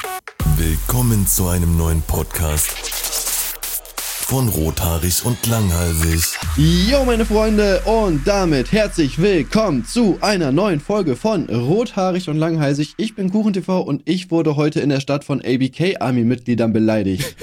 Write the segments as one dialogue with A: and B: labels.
A: Willkommen zu einem neuen Podcast von Rothaarig und Langhalsig.
B: Jo, meine Freunde, und damit herzlich willkommen zu einer neuen Folge von Rothaarig und Langhalsig. Ich bin KuchenTV und ich wurde heute in der Stadt von ABK-Army-Mitgliedern beleidigt.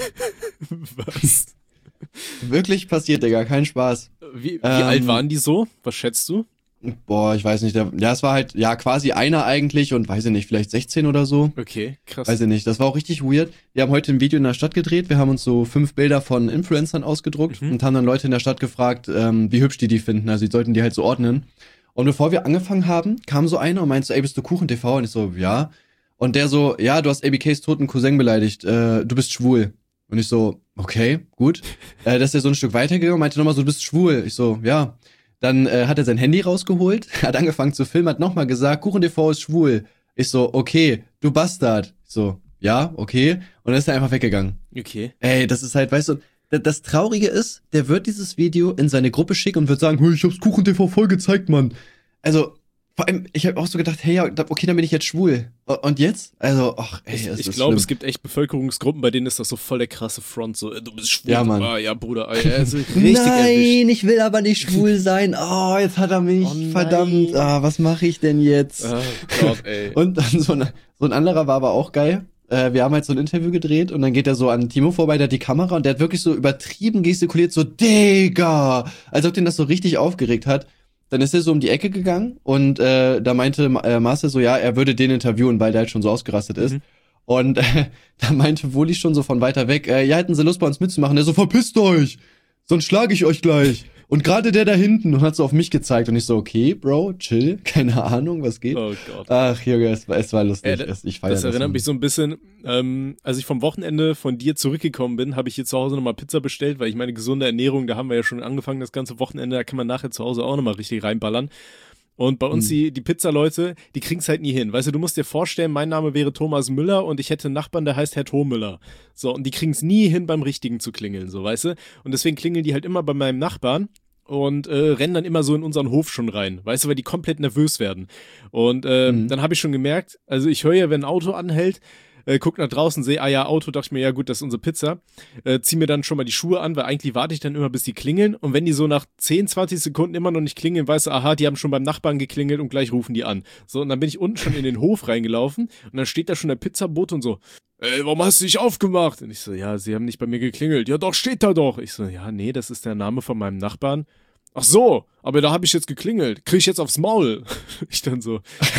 C: Was?
B: Wirklich passiert, Digga, kein Spaß.
C: Wie alt waren die so? Was schätzt du?
B: Boah, ich weiß nicht, es war halt, ja, quasi einer eigentlich und weiß ich nicht, vielleicht 16 oder so.
C: Okay, krass.
B: Weiß ich nicht, das war auch richtig weird. Wir haben heute ein Video in der Stadt gedreht, wir haben uns so 5 Bilder von Influencern ausgedruckt und haben dann Leute in der Stadt gefragt, wie hübsch die finden, also die sollten die halt so ordnen. Und bevor wir angefangen haben, kam so einer und meinte so, ey, bist du KuchenTV? Und ich so, ja. Und der so, ja, du hast ABKs toten Cousin beleidigt, du bist schwul. Und ich so, okay, gut. Dass der so ein Stück weitergegangen und meinte nochmal so, du bist schwul. Ich so, ja. Dann hat er sein Handy rausgeholt, hat angefangen zu filmen, hat nochmal gesagt, KuchenTV ist schwul. Ich so, okay, du Bastard. Ich so, ja, okay. Und dann ist er einfach weggegangen.
C: Okay.
B: Ey, das ist halt, weißt du, das Traurige ist, der wird dieses Video in seine Gruppe schicken und wird sagen, hey, ich hab's KuchenTV voll gezeigt, Mann. Also, vor allem, ich habe auch so gedacht, hey, ja, okay, dann bin ich jetzt schwul. Und jetzt? Also, ach, ey, das ist
C: Ich glaube,
B: schlimm.
C: es gibt echt Bevölkerungsgruppen, bei denen ist das so voll der krasse Front, so, du bist schwul.
B: Ja, Mann.
C: Ja, Bruder, also richtig erwischt.
B: Nein, ich will aber nicht schwul sein. Oh, jetzt hat er mich.
C: Oh, nein.
B: Verdammt. Was mache ich denn jetzt?
C: Oh Gott, ey.
B: Und dann so ein anderer war aber auch geil. Wir haben halt so ein Interview gedreht und dann geht er so an Timo vorbei, der hat die Kamera und der hat wirklich so übertrieben gestikuliert, so Digga, als ob den das so richtig aufgeregt hat. Dann ist er so um die Ecke gegangen und da meinte Marcel so, ja, er würde den interviewen, weil der halt schon so ausgerastet ist. Und da meinte Woli schon so von weiter weg, ja, hätten sie Lust bei uns mitzumachen. Der so, verpisst euch, sonst schlage ich euch gleich. Und gerade der da hinten und hat so auf mich gezeigt und ich so, okay, Bro, chill, keine Ahnung, was geht.
C: Oh Gott.
B: Ach, Junge, es war lustig. Ich feier
C: das erinnert mich so ein bisschen, als ich vom Wochenende von dir zurückgekommen bin, habe ich hier zu Hause nochmal Pizza bestellt, weil ich meine gesunde Ernährung, da haben wir ja schon angefangen, das ganze Wochenende, da kann man nachher zu Hause auch nochmal richtig reinballern. Und bei uns die Pizza-Leute, die kriegen's halt nie hin. Weißt du, du musst dir vorstellen, mein Name wäre Thomas Müller und ich hätte einen Nachbarn, der heißt Herr Thomüller. So, und die kriegen's nie hin, beim Richtigen zu klingeln, so, weißt du? Und deswegen klingeln die halt immer bei meinem Nachbarn und rennen dann immer so in unseren Hof schon rein, weißt du, weil die komplett nervös werden. Und dann habe ich schon gemerkt, also ich höre ja, wenn ein Auto anhält, guck nach draußen, sehe, ja, Auto, dachte ich mir, ja gut, das ist unsere Pizza. Zieh mir dann schon mal die Schuhe an, weil eigentlich warte ich dann immer, bis die klingeln. Und wenn die so nach 10, 20 Sekunden immer noch nicht klingeln, weißt du, aha, die haben schon beim Nachbarn geklingelt und gleich rufen die an. So, und dann bin ich unten schon in den Hof reingelaufen und dann steht da schon der Pizzabote und so, ey, warum hast du nicht aufgemacht? Und ich so, ja, sie haben nicht bei mir geklingelt. Ja, doch, steht da doch. Ich so, ja, nee, das ist der Name von meinem Nachbarn. Ach so, aber da habe ich jetzt geklingelt. Krieg ich jetzt aufs Maul? Ich dann so.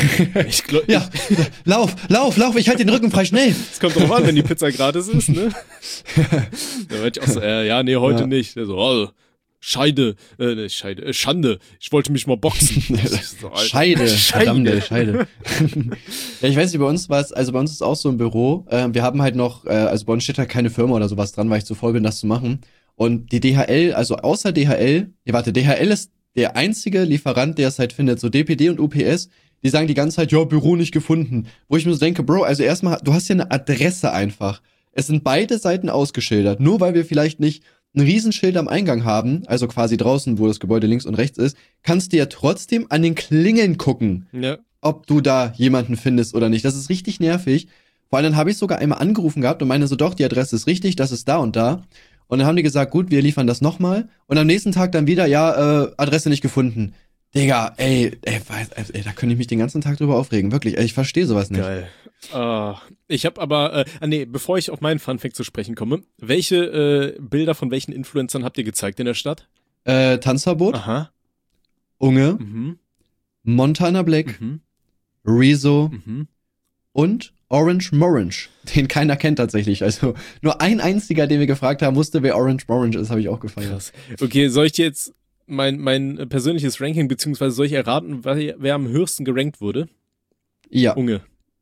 B: Ja, lauf, ich halte den Rücken frei, schnell.
C: Es kommt drauf an, wenn die Pizza gratis ist, ne? Da werd ich auch so, ja, nee, heute nicht. Der so, oh, Schande. Ich wollte mich mal boxen.
B: So, Scheide. Verdammte Scheide. Ja, ich weiß nicht, bei uns ist auch so ein Büro. Wir haben halt noch, also bei uns steht halt keine Firma oder sowas dran, weil ich zu faul bin, das zu machen. Und die DHL, also außer DHL, DHL ist der einzige Lieferant, der es halt findet, so DPD und UPS, die sagen die ganze Zeit, ja, Büro nicht gefunden. Wo ich mir so denke, Bro, also erstmal, du hast ja eine Adresse einfach. Es sind beide Seiten ausgeschildert. Nur weil wir vielleicht nicht ein Riesenschild am Eingang haben, also quasi draußen, wo das Gebäude links und rechts ist, kannst du ja trotzdem an den Klingeln gucken, ob du da jemanden findest oder nicht. Das ist richtig nervig. Vor allem dann habe ich sogar einmal angerufen gehabt und meine so, doch, die Adresse ist richtig, das ist da und da. Und dann haben die gesagt, gut, wir liefern das nochmal. Und am nächsten Tag dann wieder, ja, Adresse nicht gefunden. Digga, ey, da könnte ich mich den ganzen Tag drüber aufregen. Wirklich, ich verstehe sowas nicht.
C: Geil. Ich habe aber, bevor ich auf meinen Funfact zu sprechen komme, welche Bilder von welchen Influencern habt ihr gezeigt in der Stadt?
B: Tanzverbot.
C: Aha.
B: Unge. Montana Black. Rezo. Und Orange Morange, den keiner kennt tatsächlich. Also nur ein einziger, den wir gefragt haben, wusste, wer Orange Morange ist, habe ich auch gefeiert.
C: Krass. Okay, soll ich dir jetzt mein persönliches Ranking, beziehungsweise soll ich erraten, wer am höchsten gerankt wurde?
B: Ja.
C: Unge.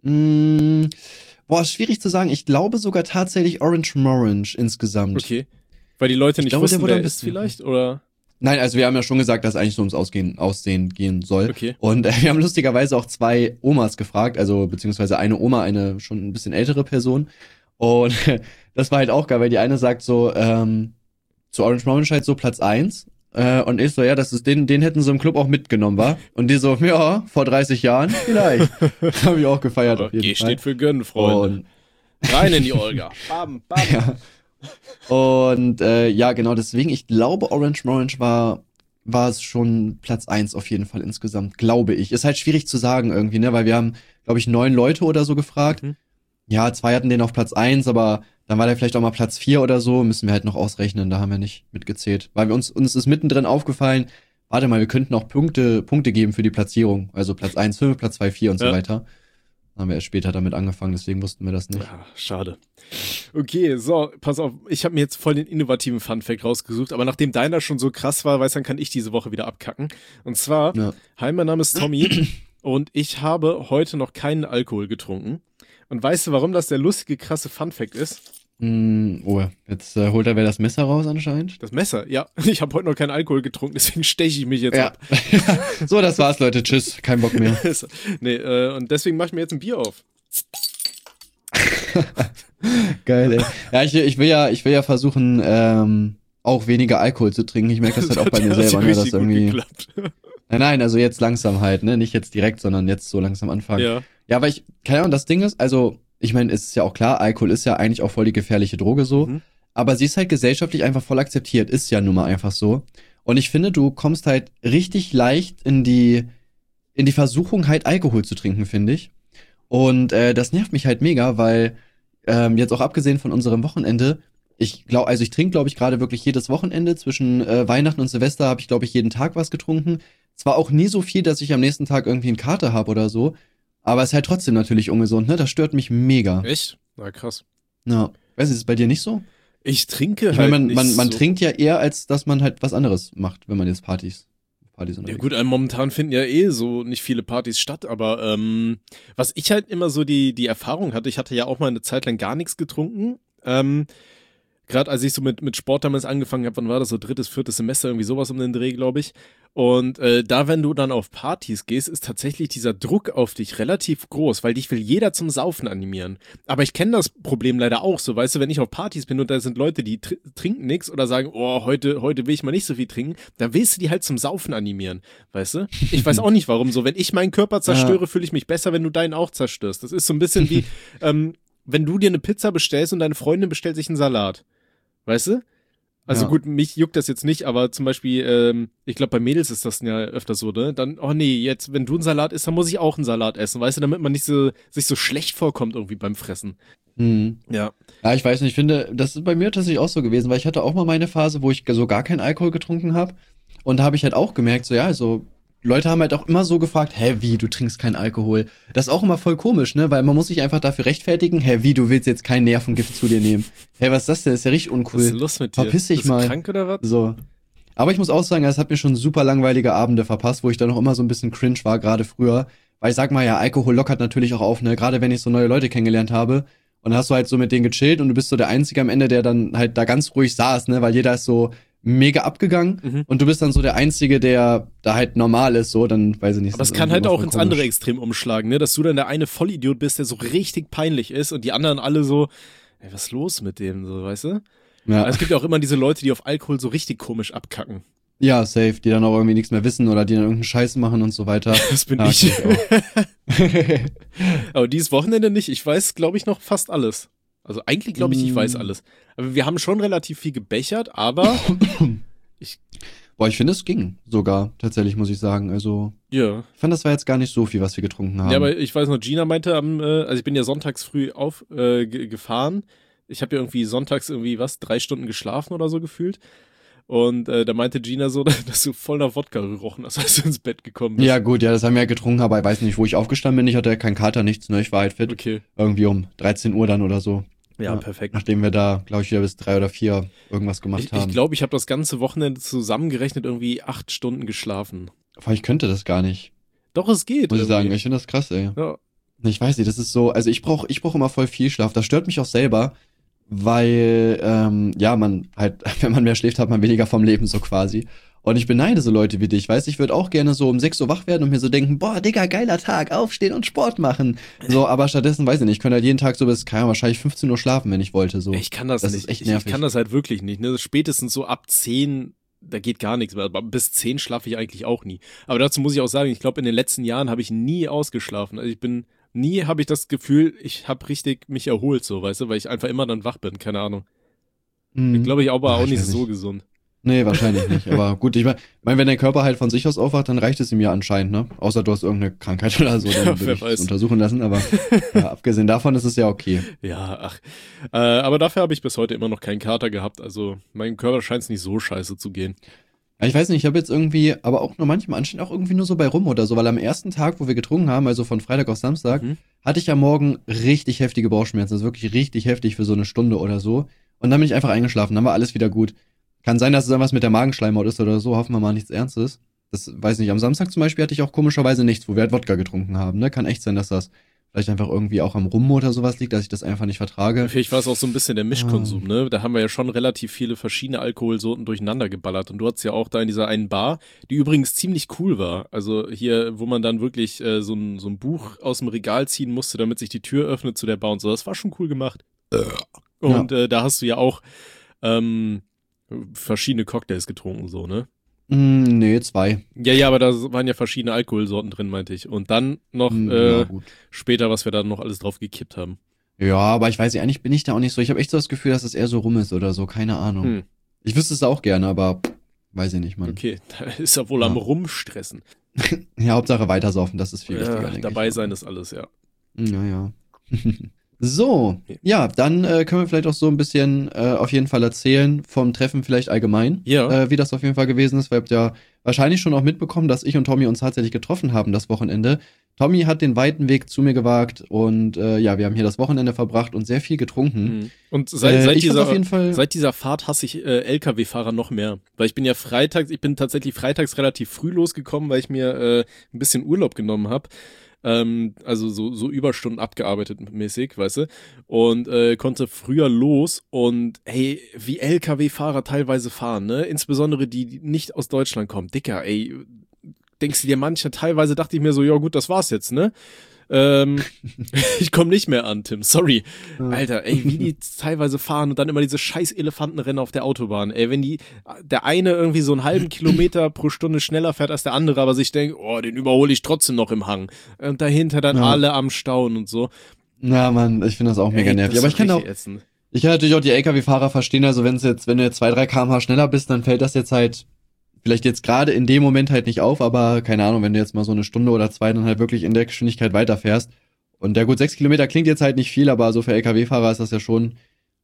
B: Ist schwierig zu sagen. Ich glaube sogar tatsächlich Orange Morange insgesamt.
C: Okay. Weil die Leute nicht wussten, wer ist vielleicht, oder?
B: Nein, also wir haben ja schon gesagt, dass es eigentlich so ums Aussehen gehen soll.
C: Okay.
B: Und wir haben lustigerweise auch 2 Omas gefragt, also beziehungsweise eine Oma, eine schon ein bisschen ältere Person. Und das war halt auch geil, weil die eine sagt so, zu Orange Morange halt so Platz 1. Und ich so, ja, das ist den hätten sie im Club auch mitgenommen, wa? Und die so, ja, vor 30 Jahren vielleicht. Habe ich auch gefeiert.
C: Aber
B: auf jeden
C: G
B: Fall.
C: steht für Gönnen, Freunde. Rein in die Olga. Bam, bam.
B: Ja. Und ja, genau, deswegen, ich glaube, Orange Morange war es schon Platz 1 auf jeden Fall insgesamt, glaube ich. Ist halt schwierig zu sagen irgendwie, ne, weil wir haben, glaube ich, 9 Leute oder so gefragt. Ja, 2 hatten den auf Platz 1, aber dann war der vielleicht auch mal Platz 4 oder so, müssen wir halt noch ausrechnen, da haben wir nicht mitgezählt. Weil uns ist mittendrin aufgefallen, warte mal, wir könnten auch Punkte geben für die Platzierung. Also Platz 1, 5, Platz 2, 4 und so weiter. Dann haben wir erst später damit angefangen, deswegen wussten wir das nicht.
C: Ja, schade. Okay, so, pass auf, ich habe mir jetzt voll den innovativen Funfact rausgesucht, aber nachdem deiner schon so krass war, dann kann ich diese Woche wieder abkacken. Und zwar, hi, mein Name ist Tommy und ich habe heute noch keinen Alkohol getrunken. Und weißt du, warum das der lustige, krasse Funfact ist?
B: Oh, jetzt holt er wer das Messer raus anscheinend.
C: Das Messer, ja. Ich habe heute noch keinen Alkohol getrunken, deswegen steche ich mich jetzt ab.
B: So, das war's, Leute. Tschüss. Kein Bock mehr.
C: Nee, und deswegen mache ich mir jetzt ein Bier auf.
B: Geil, ey. Ja, ich will ja versuchen, auch weniger Alkohol zu trinken. Ich merke das halt auch bei mir selber, ne, dass irgendwie. Nein, also jetzt langsam halt, ne? Nicht jetzt direkt, sondern jetzt so langsam anfangen. Ja, weil keine Ahnung, das Ding ist, also, ich meine, es ist ja auch klar, Alkohol ist ja eigentlich auch voll die gefährliche Droge so, aber sie ist halt gesellschaftlich einfach voll akzeptiert, ist ja nun mal einfach so. Und ich finde, du kommst halt richtig leicht in die Versuchung, halt Alkohol zu trinken, finde ich. Und das nervt mich halt mega, weil jetzt auch abgesehen von unserem Wochenende, ich trinke, glaube ich, gerade wirklich jedes Wochenende. Zwischen Weihnachten und Silvester habe ich, glaube ich, jeden Tag was getrunken. Zwar auch nie so viel, dass ich am nächsten Tag irgendwie einen Kater habe oder so, aber es ist halt trotzdem natürlich ungesund, ne? Das stört mich mega.
C: Echt? Na, krass.
B: Ja. Weißt du, ist es bei dir nicht so?
C: Ich trinke
B: halt nicht so. Man trinkt ja eher, als dass man halt was anderes macht, wenn man jetzt Partys
C: ja gut, momentan finden ja so nicht viele Partys statt, aber was ich halt immer so die Erfahrung hatte, ich hatte ja auch mal eine Zeit lang gar nichts getrunken, gerade als ich so mit Sport damals angefangen habe, wann war das, so 3., 4. Semester, irgendwie sowas um den Dreh, glaube ich. Und da, wenn du dann auf Partys gehst, ist tatsächlich dieser Druck auf dich relativ groß, weil dich will jeder zum Saufen animieren. Aber ich kenne das Problem leider auch so, weißt du, wenn ich auf Partys bin und da sind Leute, die trinken nichts oder sagen, oh, heute will ich mal nicht so viel trinken, dann willst du die halt zum Saufen animieren, weißt du? Ich weiß auch nicht, warum so. Wenn ich meinen Körper zerstöre, fühle ich mich besser, wenn du deinen auch zerstörst. Das ist so ein bisschen wie, wenn du dir eine Pizza bestellst und deine Freundin bestellt sich einen Salat. Weißt du? Also gut, mich juckt das jetzt nicht, aber zum Beispiel, ich glaube, bei Mädels ist das ja öfter so, ne? Dann, oh nee, jetzt, wenn du einen Salat isst, dann muss ich auch einen Salat essen, weißt du, damit man nicht sich so schlecht vorkommt irgendwie beim Fressen. Ja.
B: Ja, ich weiß nicht, ich finde, das ist bei mir tatsächlich auch so gewesen, weil ich hatte auch mal meine Phase, wo ich so gar keinen Alkohol getrunken habe. Und da habe ich halt auch gemerkt, so ja, also Leute haben halt auch immer so gefragt, hä, wie, du trinkst keinen Alkohol? Das ist auch immer voll komisch, ne? Weil man muss sich einfach dafür rechtfertigen, hä, wie, du willst jetzt kein Nervengift zu dir nehmen? Hä, was ist das denn? Das ist ja richtig uncool.
C: Was ist los mit dir?
B: Verpiss dich mal.
C: Bist du krank oder was?
B: So. Aber ich muss auch sagen, es hat mir schon super langweilige Abende verpasst, wo ich dann noch immer so ein bisschen cringe war, gerade früher. Weil ich sag mal, ja, Alkohol lockert natürlich auch auf, ne? Gerade wenn ich so neue Leute kennengelernt habe. Und dann hast du halt so mit denen gechillt und du bist so der Einzige am Ende, der dann halt da ganz ruhig saß, ne? Weil jeder ist so mega abgegangen und du bist dann so der Einzige, der da halt normal ist, so, dann weiß ich nicht.
C: Aber es kann halt auch ins andere Extrem umschlagen, ne, dass du dann der eine Vollidiot bist, der so richtig peinlich ist und die anderen alle so, ey, was ist los mit dem, so, weißt du? Ja. Aber es gibt ja auch immer diese Leute, die auf Alkohol so richtig komisch abkacken.
B: Ja, safe, die dann auch irgendwie nichts mehr wissen oder die dann irgendeinen Scheiß machen und so weiter.
C: Das bin ich. Aber dieses Wochenende nicht, ich weiß, glaube ich, noch fast alles. Also eigentlich glaube ich weiß alles. Aber wir haben schon relativ viel gebechert, aber
B: ich finde, es ging sogar, tatsächlich, muss ich sagen. Also,
C: ja.
B: Ich fand, das war jetzt gar nicht so viel, was wir getrunken haben.
C: Ja, aber ich weiß noch, Gina meinte, also ich bin ja sonntags früh gefahren. Ich habe ja irgendwie sonntags 3 Stunden geschlafen oder so gefühlt. Und da meinte Gina so, dass du voll nach Wodka gerochen hast, als du ins Bett gekommen bist.
B: Ja gut, ja, das haben wir ja getrunken, aber ich weiß nicht, wo ich aufgestanden bin. Ich hatte ja keinen Kater, nichts, ne? Ich war halt fit.
C: Okay.
B: Irgendwie um 13 Uhr dann oder so.
C: Ja, perfekt.
B: Nachdem wir da, glaube ich, wieder bis 3 oder 4 irgendwas gemacht haben.
C: Ich glaube, ich habe das ganze Wochenende zusammengerechnet 8 Stunden geschlafen.
B: Aber ich könnte das gar nicht.
C: Doch, es geht.
B: Muss ich sagen, ich finde das krass, ey.
C: Ja.
B: Ich weiß nicht, das ist so, also ich brauch immer voll viel Schlaf. Das stört mich auch selber, weil, man halt, wenn man mehr schläft, hat man weniger vom Leben, so quasi. Und ich beneide so Leute wie dich, weißt, ich würde auch gerne so um 6 Uhr wach werden und mir so denken, boah, Digga, geiler Tag, aufstehen und Sport machen. So, aber stattdessen, weiß ich nicht, ich könnte halt jeden Tag so bis, wahrscheinlich 15 Uhr schlafen, wenn ich wollte, so.
C: Ich kann das nicht.
B: Ist echt nervig.
C: Ich kann das halt wirklich nicht, ne, spätestens so ab 10, da geht gar nichts mehr, aber bis 10 schlafe ich eigentlich auch nie. Aber dazu muss ich auch sagen, ich glaube, in den letzten Jahren habe ich nie ausgeschlafen. Also ich bin nie habe ich das Gefühl, ich habe richtig mich erholt, so, weißt du, weil ich einfach immer dann wach bin, keine Ahnung. Ich glaube, ich aber auch nicht so gesund.
B: Nee, wahrscheinlich nicht. Aber gut, ich meine, wenn dein Körper halt von sich aus aufwacht, dann reicht es ihm ja anscheinend, ne? Außer du hast irgendeine Krankheit oder so, dann würde ich es untersuchen lassen. Aber ja, abgesehen davon ist es ja okay.
C: Ja, ach. Aber dafür habe ich bis heute immer noch keinen Kater gehabt. Also meinem Körper scheint es nicht so scheiße zu gehen.
B: Ja, ich weiß nicht, ich habe jetzt irgendwie, aber auch nur manchmal anscheinend auch irgendwie nur so bei rum oder so, weil am ersten Tag, wo wir getrunken haben, also von Freitag auf Samstag, hatte ich am Morgen richtig heftige Bauchschmerzen. Also wirklich richtig heftig für so eine Stunde oder so. Und dann bin ich einfach eingeschlafen, dann war alles wieder gut. Kann sein, dass es irgendwas mit der Magenschleimhaut ist oder so, hoffen wir mal nichts Ernstes. Das weiß nicht, am Samstag zum Beispiel hatte ich auch komischerweise nichts, wo wir halt Wodka getrunken haben, ne? Kann echt sein, dass das vielleicht einfach irgendwie auch am Rum oder sowas liegt, dass ich das einfach nicht vertrage.
C: Vielleicht war es auch so ein bisschen der Mischkonsum, ne? Da haben wir ja schon relativ viele verschiedene Alkoholsorten durcheinander geballert. Und du hattest ja auch da in dieser einen Bar, die übrigens ziemlich cool war. Also hier, wo man dann wirklich so ein Buch aus dem Regal ziehen musste, damit sich die Tür öffnet zu der Bar und so. Das war schon cool gemacht. Und da hast du ja auch verschiedene Cocktails getrunken, so, ne?
B: Nee, 2.
C: Ja, aber da waren ja verschiedene Alkoholsorten drin, meinte ich. Und dann noch später, was wir da noch alles drauf gekippt haben.
B: Ja, aber ich weiß nicht, eigentlich bin ich da auch nicht so. Ich habe echt so das Gefühl, dass es eher so rum ist oder so, keine Ahnung. Ich wüsste es auch gerne, aber weiß ich nicht, Mann.
C: Okay, da ist er wohl am Rumstressen.
B: Ja, Hauptsache weitersaufen, das ist viel wichtiger, denke ich.
C: Dabei sein ist alles, ja.
B: Naja. So, ja, dann können wir vielleicht auch so ein bisschen auf jeden Fall erzählen vom Treffen vielleicht allgemein, wie das auf jeden Fall gewesen ist, weil ihr habt ja wahrscheinlich schon auch mitbekommen, dass ich und Tommy uns tatsächlich getroffen haben das Wochenende. Tommy hat den weiten Weg zu mir gewagt und wir haben hier das Wochenende verbracht und sehr viel getrunken.
C: Und seit dieser Fahrt hasse ich LKW-Fahrer noch mehr, weil ich bin ja tatsächlich freitags relativ früh losgekommen, weil ich mir ein bisschen Urlaub genommen habe. Also so Überstunden abgearbeitet mäßig, weißt du, und konnte früher los und hey, wie LKW-Fahrer teilweise fahren, ne, insbesondere die nicht aus Deutschland kommen, Dicker, ey, denkst du dir teilweise dachte ich mir so, ja gut, das war's jetzt, ne, ich komme nicht mehr an, Tim, sorry. Alter, ey, wie die teilweise fahren und dann immer diese scheiß Elefantenrennen auf der Autobahn. Ey, wenn der eine irgendwie so einen halben Kilometer pro Stunde schneller fährt als der andere, aber sich denkt, oh, den überhole ich trotzdem noch im Hang. Und dahinter dann alle am Staunen und so.
B: Ja, Mann, ich finde das auch mega nervig. Aber ich kann natürlich auch die LKW-Fahrer verstehen, also wenn du jetzt 2-3 km/h schneller bist, dann fällt das jetzt halt vielleicht jetzt gerade in dem Moment halt nicht auf, aber keine Ahnung, wenn du jetzt mal so eine Stunde oder 2 dann halt wirklich in der Geschwindigkeit weiterfährst. Und ja gut, 6 Kilometer klingt jetzt halt nicht viel, aber so für LKW-Fahrer ist das ja schon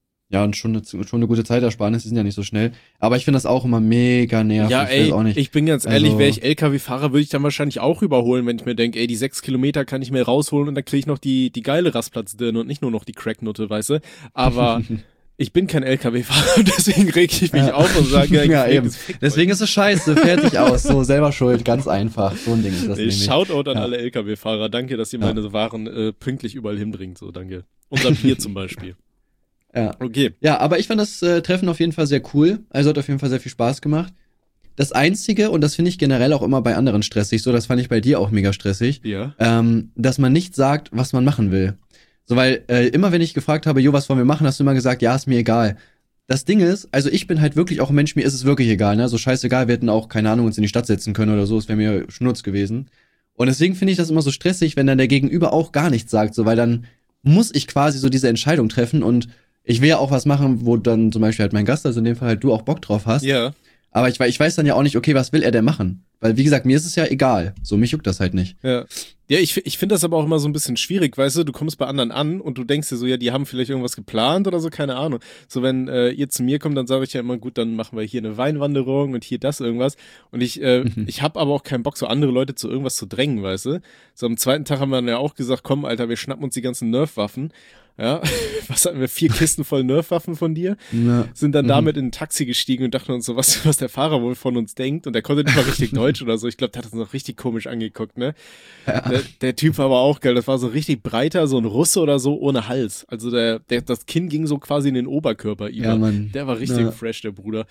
B: eine gute Zeitersparnis, die sind ja nicht so schnell. Aber ich finde das auch immer mega nervig.
C: Ja, ey, ich bin ganz ehrlich, wäre ich LKW-Fahrer, würde ich dann wahrscheinlich auch überholen, wenn ich mir denke, ey, die 6 Kilometer kann ich mir rausholen und dann kriege ich noch die geile Rastplatzdirne und nicht nur noch die Cracknutte, weißt du? Aber ich bin kein LKW-Fahrer, deswegen reg ich mich auf und sage,
B: ja, eben. Deswegen ist es scheiße, fertig aus, so selber schuld, ganz einfach. So ein Ding ist das nämlich.
C: Shoutout an alle LKW-Fahrer, danke, dass ihr meine Waren pünktlich überall hinbringt, so, danke. Unser Bier zum Beispiel.
B: Ja. Okay. Ja, aber ich fand das Treffen auf jeden Fall sehr cool, also hat auf jeden Fall sehr viel Spaß gemacht. Das Einzige, und das finde ich generell auch immer bei anderen stressig, so, das fand ich bei dir auch mega stressig, dass man nicht sagt, was man machen will. So, weil immer wenn ich gefragt habe, jo, was wollen wir machen, hast du immer gesagt, ja, ist mir egal. Das Ding ist, also ich bin halt wirklich auch ein Mensch, mir ist es wirklich egal, ne? So scheißegal, wir hätten auch, keine Ahnung, uns in die Stadt setzen können oder so, es wäre mir Schnurz gewesen. Und deswegen finde ich das immer so stressig, wenn dann der Gegenüber auch gar nichts sagt, so, weil dann muss ich quasi so diese Entscheidung treffen und ich will ja auch was machen, wo dann zum Beispiel halt mein Gast, also in dem Fall halt du auch Bock drauf hast.
C: Ja.
B: Aber ich weiß dann ja auch nicht, okay, was will er denn machen? Weil, wie gesagt, mir ist es ja egal. So, mich juckt das halt nicht.
C: Ja. Ja, ich finde das aber auch immer so ein bisschen schwierig, weißt du, kommst bei anderen an und du denkst dir so, ja, die haben vielleicht irgendwas geplant oder so, keine Ahnung. So, wenn ihr zu mir kommt, dann sage ich ja immer, gut, dann machen wir hier eine Weinwanderung und hier das irgendwas. Und ich habe aber auch keinen Bock, so andere Leute zu irgendwas zu drängen, weißt du. So, am zweiten Tag haben wir dann ja auch gesagt, komm, Alter, wir schnappen uns die ganzen Nerf-Waffen. Ja, was hatten wir? 4 Kisten voll Nerf-Waffen von dir? Ja. Sind dann damit in ein Taxi gestiegen und dachten uns so, was der Fahrer wohl von uns denkt. Und der konnte nicht mal richtig Deutsch oder so. Ich glaube, der hat uns noch richtig komisch angeguckt, ne? Ja. Der Typ war aber auch geil. Das war so richtig breiter, so ein Russe oder so, ohne Hals. Also das Kinn ging so quasi in den Oberkörper über. Ja, Mann. Der war richtig fresh, der Bruder.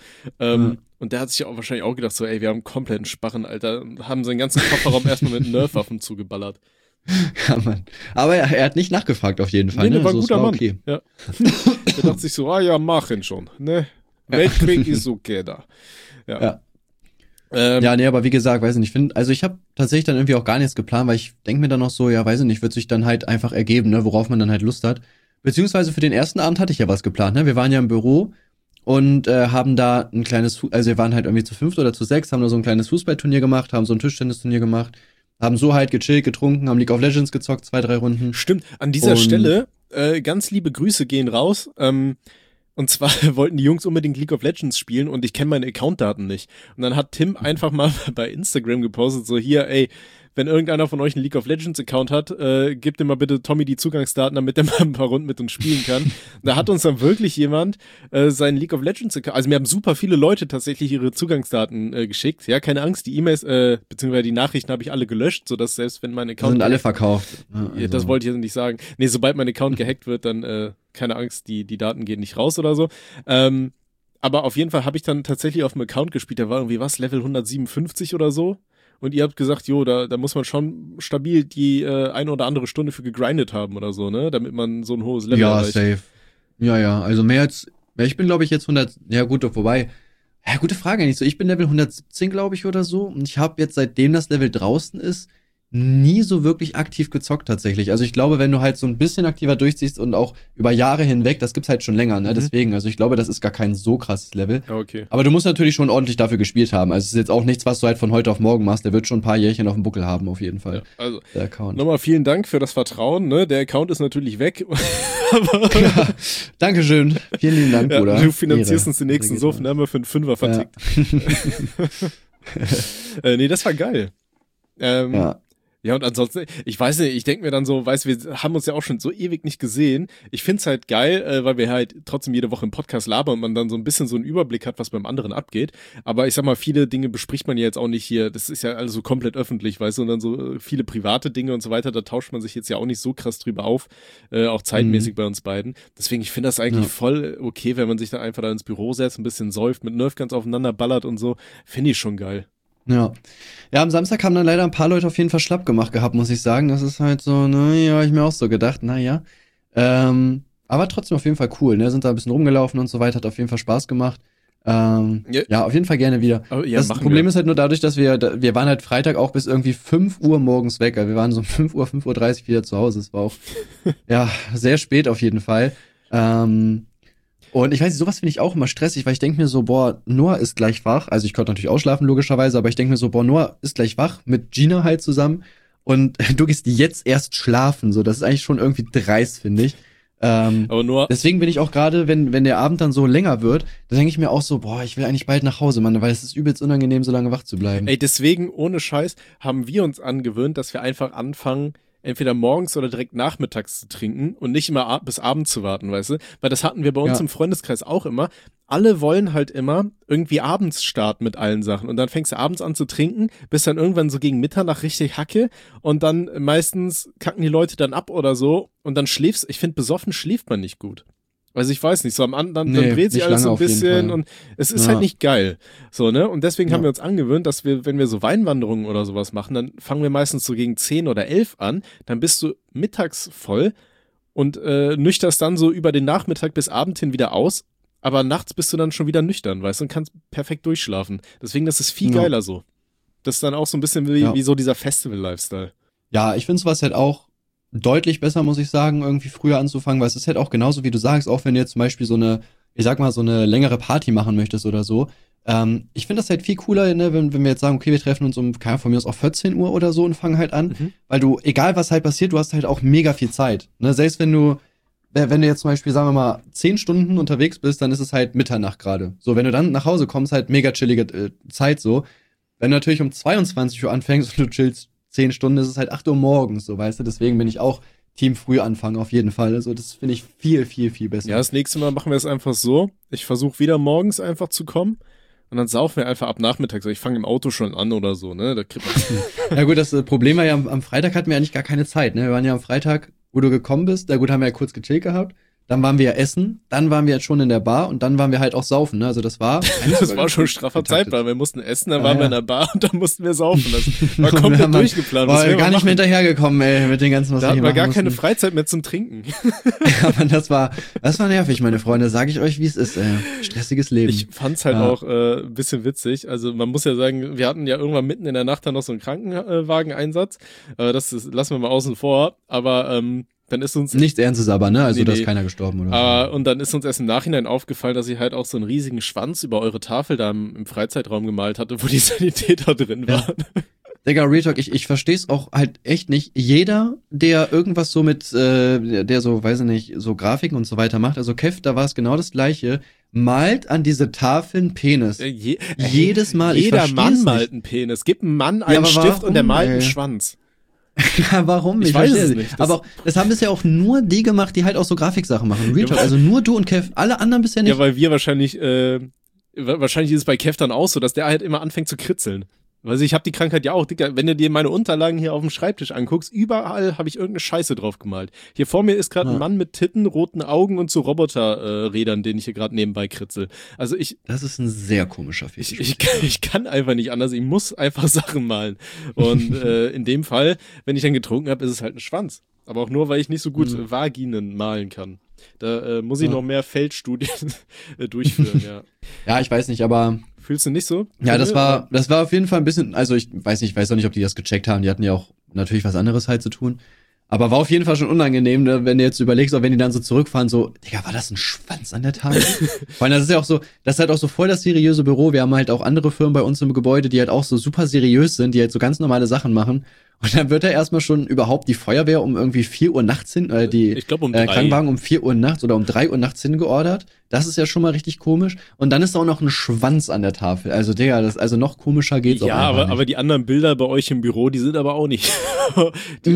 C: Und der hat sich auch wahrscheinlich auch gedacht so, ey, wir haben einen kompletten Sparren, Alter. Und haben seinen ganzen Kofferraum erstmal mit Nerf-Waffen zugeballert.
B: Ja, Mann. Aber er hat nicht nachgefragt auf jeden Fall.
C: Nee, der war ein guter Mann. Okay. Ja. Der dachte sich so, ja, mach ihn schon. Ne? Weltkrieg ist okay da. Ja.
B: Ja, nee, aber wie gesagt, weiß ich nicht, also ich habe tatsächlich dann irgendwie auch gar nichts geplant, weil ich denke mir dann noch so, ja, weiß ich nicht, wird sich dann halt einfach ergeben, ne, worauf man dann halt Lust hat. Beziehungsweise für den ersten Abend hatte ich ja was geplant, ne, wir waren ja im Büro und haben da ein kleines, also wir waren halt irgendwie zu 5 oder zu 6, haben da so ein kleines Fußballturnier gemacht, haben so ein Tischtennisturnier gemacht, haben so halt gechillt, getrunken, haben League of Legends gezockt, 2, 3 Runden.
C: Stimmt, an dieser Stelle ganz liebe Grüße gehen raus. Und zwar wollten die Jungs unbedingt League of Legends spielen und ich kenne meine Accountdaten nicht. Und dann hat Tim einfach mal bei Instagram gepostet, so hier, ey, wenn irgendeiner von euch einen League of Legends Account hat, gebt ihm mal bitte Tommy die Zugangsdaten, damit er mal ein paar Runden mit uns spielen kann. Da hat uns dann wirklich jemand seinen League of Legends Account, also mir haben super viele Leute tatsächlich ihre Zugangsdaten geschickt. Ja, keine Angst, die E-Mails, beziehungsweise die Nachrichten habe ich alle gelöscht, sodass selbst wenn mein Account...
B: Sind alle verkauft.
C: Ja, also. Das wollte ich jetzt nicht sagen. Nee, sobald mein Account gehackt wird, dann keine Angst, die Daten gehen nicht raus oder so. Aber auf jeden Fall habe ich dann tatsächlich auf dem Account gespielt, da war irgendwie Level 157 oder so. Und ihr habt gesagt, jo, da muss man schon stabil die eine oder andere Stunde für gegrindet haben oder so, ne? Damit man so ein hohes Level erreicht.
B: Ja, safe. Ja, also mehr als, ich bin glaube ich jetzt 100, ja gut, wobei, ja, gute Frage eigentlich so, ich bin Level 117 glaube ich oder so und ich habe jetzt seitdem das Level draußen ist, nie so wirklich aktiv gezockt tatsächlich. Also ich glaube, wenn du halt so ein bisschen aktiver durchziehst und auch über Jahre hinweg, das gibt's halt schon länger, ne? Deswegen, also ich glaube, das ist gar kein so krasses Level.
C: Okay.
B: Aber du musst natürlich schon ordentlich dafür gespielt haben. Also es ist jetzt auch nichts, was du halt von heute auf morgen machst. Der wird schon ein paar Jährchen auf dem Buckel haben, auf jeden Fall.
C: Ja, also,
B: der Account.
C: Nochmal vielen Dank für das Vertrauen, ne? Der Account ist natürlich weg.
B: Ja, Dankeschön. Vielen lieben Dank, Bruder.
C: Du finanzierst uns den nächsten Suff, ne? Haben wir für einen Fünfer vertickt. Ja. Nee, das war geil. Ja, und ansonsten, ich weiß nicht, ich denke mir dann so, weißt du, wir haben uns ja auch schon so ewig nicht gesehen. Ich find's halt geil, weil wir halt trotzdem jede Woche im Podcast labern und man dann so ein bisschen so einen Überblick hat, was beim anderen abgeht. Aber ich sag mal, viele Dinge bespricht man ja jetzt auch nicht hier. Das ist ja alles so komplett öffentlich, weißt du, und dann so viele private Dinge und so weiter, da tauscht man sich jetzt ja auch nicht so krass drüber auf, auch zeitmäßig bei uns beiden. Deswegen, ich finde das eigentlich voll okay, wenn man sich dann einfach da ins Büro setzt, ein bisschen säuft, mit Nerfguns aufeinander ballert und so. Finde ich schon geil.
B: Ja, am Samstag haben dann leider ein paar Leute auf jeden Fall schlapp gemacht gehabt, muss ich sagen. Das ist halt so, naja, ich mir auch so gedacht, naja. Aber trotzdem auf jeden Fall cool, ne? Sind da ein bisschen rumgelaufen und so weiter, hat auf jeden Fall Spaß gemacht. Ja, auf jeden Fall gerne wieder.
C: Ja,
B: das Problem ist halt nur dadurch, dass wir waren halt Freitag auch bis irgendwie 5 Uhr morgens weg. Also wir waren so um 5 Uhr, 5:30 Uhr wieder zu Hause. Es war auch, ja, sehr spät auf jeden Fall. Und ich weiß nicht, sowas finde ich auch immer stressig, weil ich denke mir so, boah, Noah ist gleich wach. Also ich konnte natürlich ausschlafen, logischerweise, aber ich denke mir so, boah, Noah ist gleich wach mit Gina halt zusammen und du gehst jetzt erst schlafen. So, das ist eigentlich schon irgendwie dreist, finde ich.
C: Aber Noah,
B: deswegen bin ich auch gerade, wenn der Abend dann so länger wird, dann denke ich mir auch so, boah, ich will eigentlich bald nach Hause, Mann, weil es ist übelst unangenehm, so lange wach zu bleiben.
C: Ey, deswegen, ohne Scheiß, haben wir uns angewöhnt, dass wir einfach anfangen, entweder morgens oder direkt nachmittags zu trinken und nicht immer bis abends zu warten, weißt du? Weil das hatten wir bei uns im Freundeskreis auch immer. Alle wollen halt immer irgendwie abends starten mit allen Sachen und dann fängst du abends an zu trinken, bist dann irgendwann so gegen Mitternacht richtig Hacke und dann meistens kacken die Leute dann ab oder so und dann schläfst, ich finde, besoffen schläft man nicht gut. Also ich weiß nicht, so am anderen, dann dreht sich alles so ein bisschen und es ist halt nicht geil. So, ne? Und deswegen haben wir uns angewöhnt, dass wir, wenn wir so Weinwanderungen oder sowas machen, dann fangen wir meistens so gegen 10 oder 11 an, dann bist du mittags voll und nüchterst dann so über den Nachmittag bis Abend hin wieder aus, aber nachts bist du dann schon wieder nüchtern, weißt du, und kannst perfekt durchschlafen. Deswegen, das ist viel geiler so. Das ist dann auch so ein bisschen wie so dieser Festival-Lifestyle.
B: Ja, ich finde sowas halt auch deutlich besser, muss ich sagen, irgendwie früher anzufangen, weil es ist halt auch genauso, wie du sagst, auch wenn du jetzt zum Beispiel so eine, ich sag mal, so eine längere Party machen möchtest oder so. Ich finde das halt viel cooler, ne, wenn wir jetzt sagen, okay, wir treffen uns von mir aus auf 14 Uhr oder so und fangen halt an, weil du, egal was halt passiert, du hast halt auch mega viel Zeit. Ne? Selbst wenn du jetzt zum Beispiel, sagen wir mal, 10 Stunden unterwegs bist, dann ist es halt Mitternacht gerade. So, wenn du dann nach Hause kommst, halt mega chillige Zeit so. Wenn du natürlich um 22 Uhr anfängst und du chillst 10 Stunden, ist es halt 8 Uhr morgens, so, weißt du, deswegen bin ich auch Team früh anfangen, auf jeden Fall, also das finde ich viel, viel, viel besser.
C: Ja, das nächste Mal machen wir es einfach so, ich versuche wieder morgens einfach zu kommen und dann saufen wir einfach ab nachmittags, ich fange im Auto schon an oder so, ne, da kriegt man
B: Ja gut, das Problem war ja, am Freitag hatten wir eigentlich gar keine Zeit, ne, wir waren ja am Freitag, wo du gekommen bist, gut, haben wir ja kurz gechillt gehabt, dann waren wir ja essen, dann waren wir jetzt schon in der Bar und dann waren wir halt auch saufen, ne? Also das war
C: schon ein straffer Zeitplan. Wir mussten essen, dann waren wir in der Bar und dann mussten wir saufen. Das war komplett durchgeplant.
B: War gar nicht mehr hinterhergekommen, ey, mit den ganzen, was
C: da
B: wir hier
C: hatten wir
B: machen
C: gar keine
B: mussten.
C: Freizeit mehr zum Trinken.
B: Aber das war nervig, meine Freunde, sage ich euch, wie es ist, ey. Stressiges Leben.
C: Ich fand's halt auch ein bisschen witzig. Also man muss ja sagen, wir hatten ja irgendwann mitten in der Nacht dann noch so einen Krankenwageneinsatz. Lassen wir mal außen vor. Aber dann ist uns...
B: Nichts Ernstes aber, ne? Also da ist keiner gestorben oder so.
C: Und dann ist uns erst im Nachhinein aufgefallen, dass ich halt auch so einen riesigen Schwanz über eure Tafel da im Freizeitraum gemalt hatte, wo die Sanitäter drin waren.
B: Digga, Real Talk, ich versteh's auch halt echt nicht. Jeder, der irgendwas so mit, der so, weiß ich nicht, so Grafiken und so weiter macht, also Kev, da war es genau das Gleiche, malt an diese Tafeln Penis. Jedes Mal.
C: Jeder Mann malt einen Penis. Gib einem Mann einen Stift und der malt einen Schwanz.
B: Ja, warum?
C: Ich weiß es nicht.
B: Aber das haben bisher auch nur die gemacht, die halt auch so Grafiksachen machen. Real Talk, also nur du und Kev, alle anderen bisher nicht.
C: Ja, weil wir wahrscheinlich ist es bei Kev dann auch so, dass der halt immer anfängt zu kritzeln. Also ich habe die Krankheit ja auch, Digga, wenn du dir meine Unterlagen hier auf dem Schreibtisch anguckst, überall habe ich irgendeine Scheiße drauf gemalt. Hier vor mir ist gerade ein Mann mit Titten, roten Augen und so Roboterrädern, den ich hier gerade nebenbei kritzel. Also
B: das ist ein sehr komischer Fetisch.
C: Ich kann einfach nicht anders, ich muss einfach Sachen malen. Und in dem Fall, wenn ich dann getrunken habe, ist es halt ein Schwanz. Aber auch nur, weil ich nicht so gut Vaginen malen kann. Da muss ich noch mehr Feldstudien durchführen, ja.
B: Ja, ich weiß nicht, aber...
C: Fühlst du nicht so?
B: Ja, das war auf jeden Fall ein bisschen, also ich weiß auch nicht, ob die das gecheckt haben, die hatten ja auch natürlich was anderes halt zu tun, aber war auf jeden Fall schon unangenehm, ne, wenn du jetzt überlegst, auch wenn die dann so zurückfahren, so, Digga, war das ein Schwanz an der Tafel? Vor allem, das ist ja auch so, das ist halt auch so voll das seriöse Büro, wir haben halt auch andere Firmen bei uns im Gebäude, die halt auch so super seriös sind, die halt so ganz normale Sachen machen. Und dann wird da erstmal schon überhaupt die Feuerwehr um irgendwie 4 Uhr nachts
C: ich glaube um 3.
B: Krankenwagen um 4 Uhr nachts oder um 3 Uhr nachts hingeordert. Das ist ja schon mal richtig komisch. Und dann ist da auch noch ein Schwanz an der Tafel. Also, Digga, also noch komischer geht's auch einfach nicht.
C: Aber die anderen Bilder bei euch im Büro, die sind aber auch nicht.
B: Die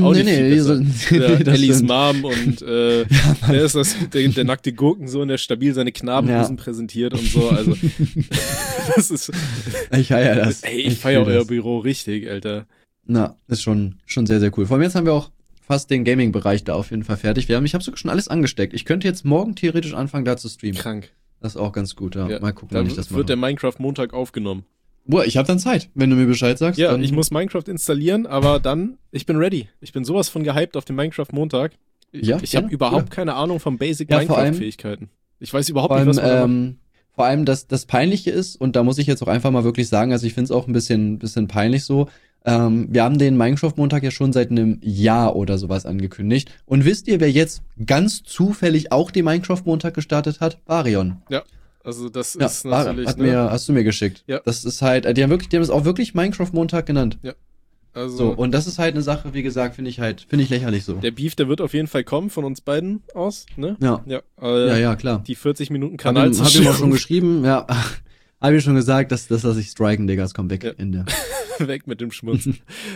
C: Ellies Mom und der ist der nackte Gurken so und der stabil seine Knabenbusen präsentiert und so. Also das ist.
B: Ich feier das.
C: Ey, ich feier euer Büro richtig, Alter.
B: Na, ist schon sehr, sehr cool. Vor allem jetzt haben wir auch fast den Gaming-Bereich da auf jeden Fall fertig. Ich habe sogar schon alles angesteckt. Ich könnte jetzt morgen theoretisch anfangen, da zu streamen.
C: Krank.
B: Das ist auch ganz gut, ja. Mal gucken,
C: wann
B: ich das mache.
C: Dann wird der Minecraft-Montag aufgenommen.
B: Boah, ich habe dann Zeit, wenn du mir Bescheid sagst.
C: Ja, ich muss Minecraft installieren, aber dann, ich bin ready. Ich bin sowas von gehypt auf den Minecraft-Montag. Ich habe überhaupt keine Ahnung von Basic-Minecraft-Fähigkeiten. Ich weiß überhaupt nicht, was man da macht.
B: Vor allem, das Peinliche ist, und da muss ich jetzt auch einfach mal wirklich sagen, also ich finde es auch ein bisschen peinlich so, wir haben den Minecraft-Montag ja schon seit einem Jahr oder sowas angekündigt. Und wisst ihr, wer jetzt ganz zufällig auch den Minecraft-Montag gestartet hat? Varion.
C: Ja, also das ist natürlich...
B: Hast du mir geschickt.
C: Ja.
B: Das ist halt, die haben es auch wirklich Minecraft-Montag genannt.
C: Ja. Also
B: so, und das ist halt eine Sache, wie gesagt, finde ich lächerlich so.
C: Der Beef, der wird auf jeden Fall kommen von uns beiden aus, ne?
B: Ja. Ja, klar.
C: Die 40 Minuten Kanal
B: hab ich auch schon geschrieben, ja. Habe ich schon gesagt, dass lasse ich striken, Digga, es kommt weg. Ende.
C: Weg mit dem Schmutz.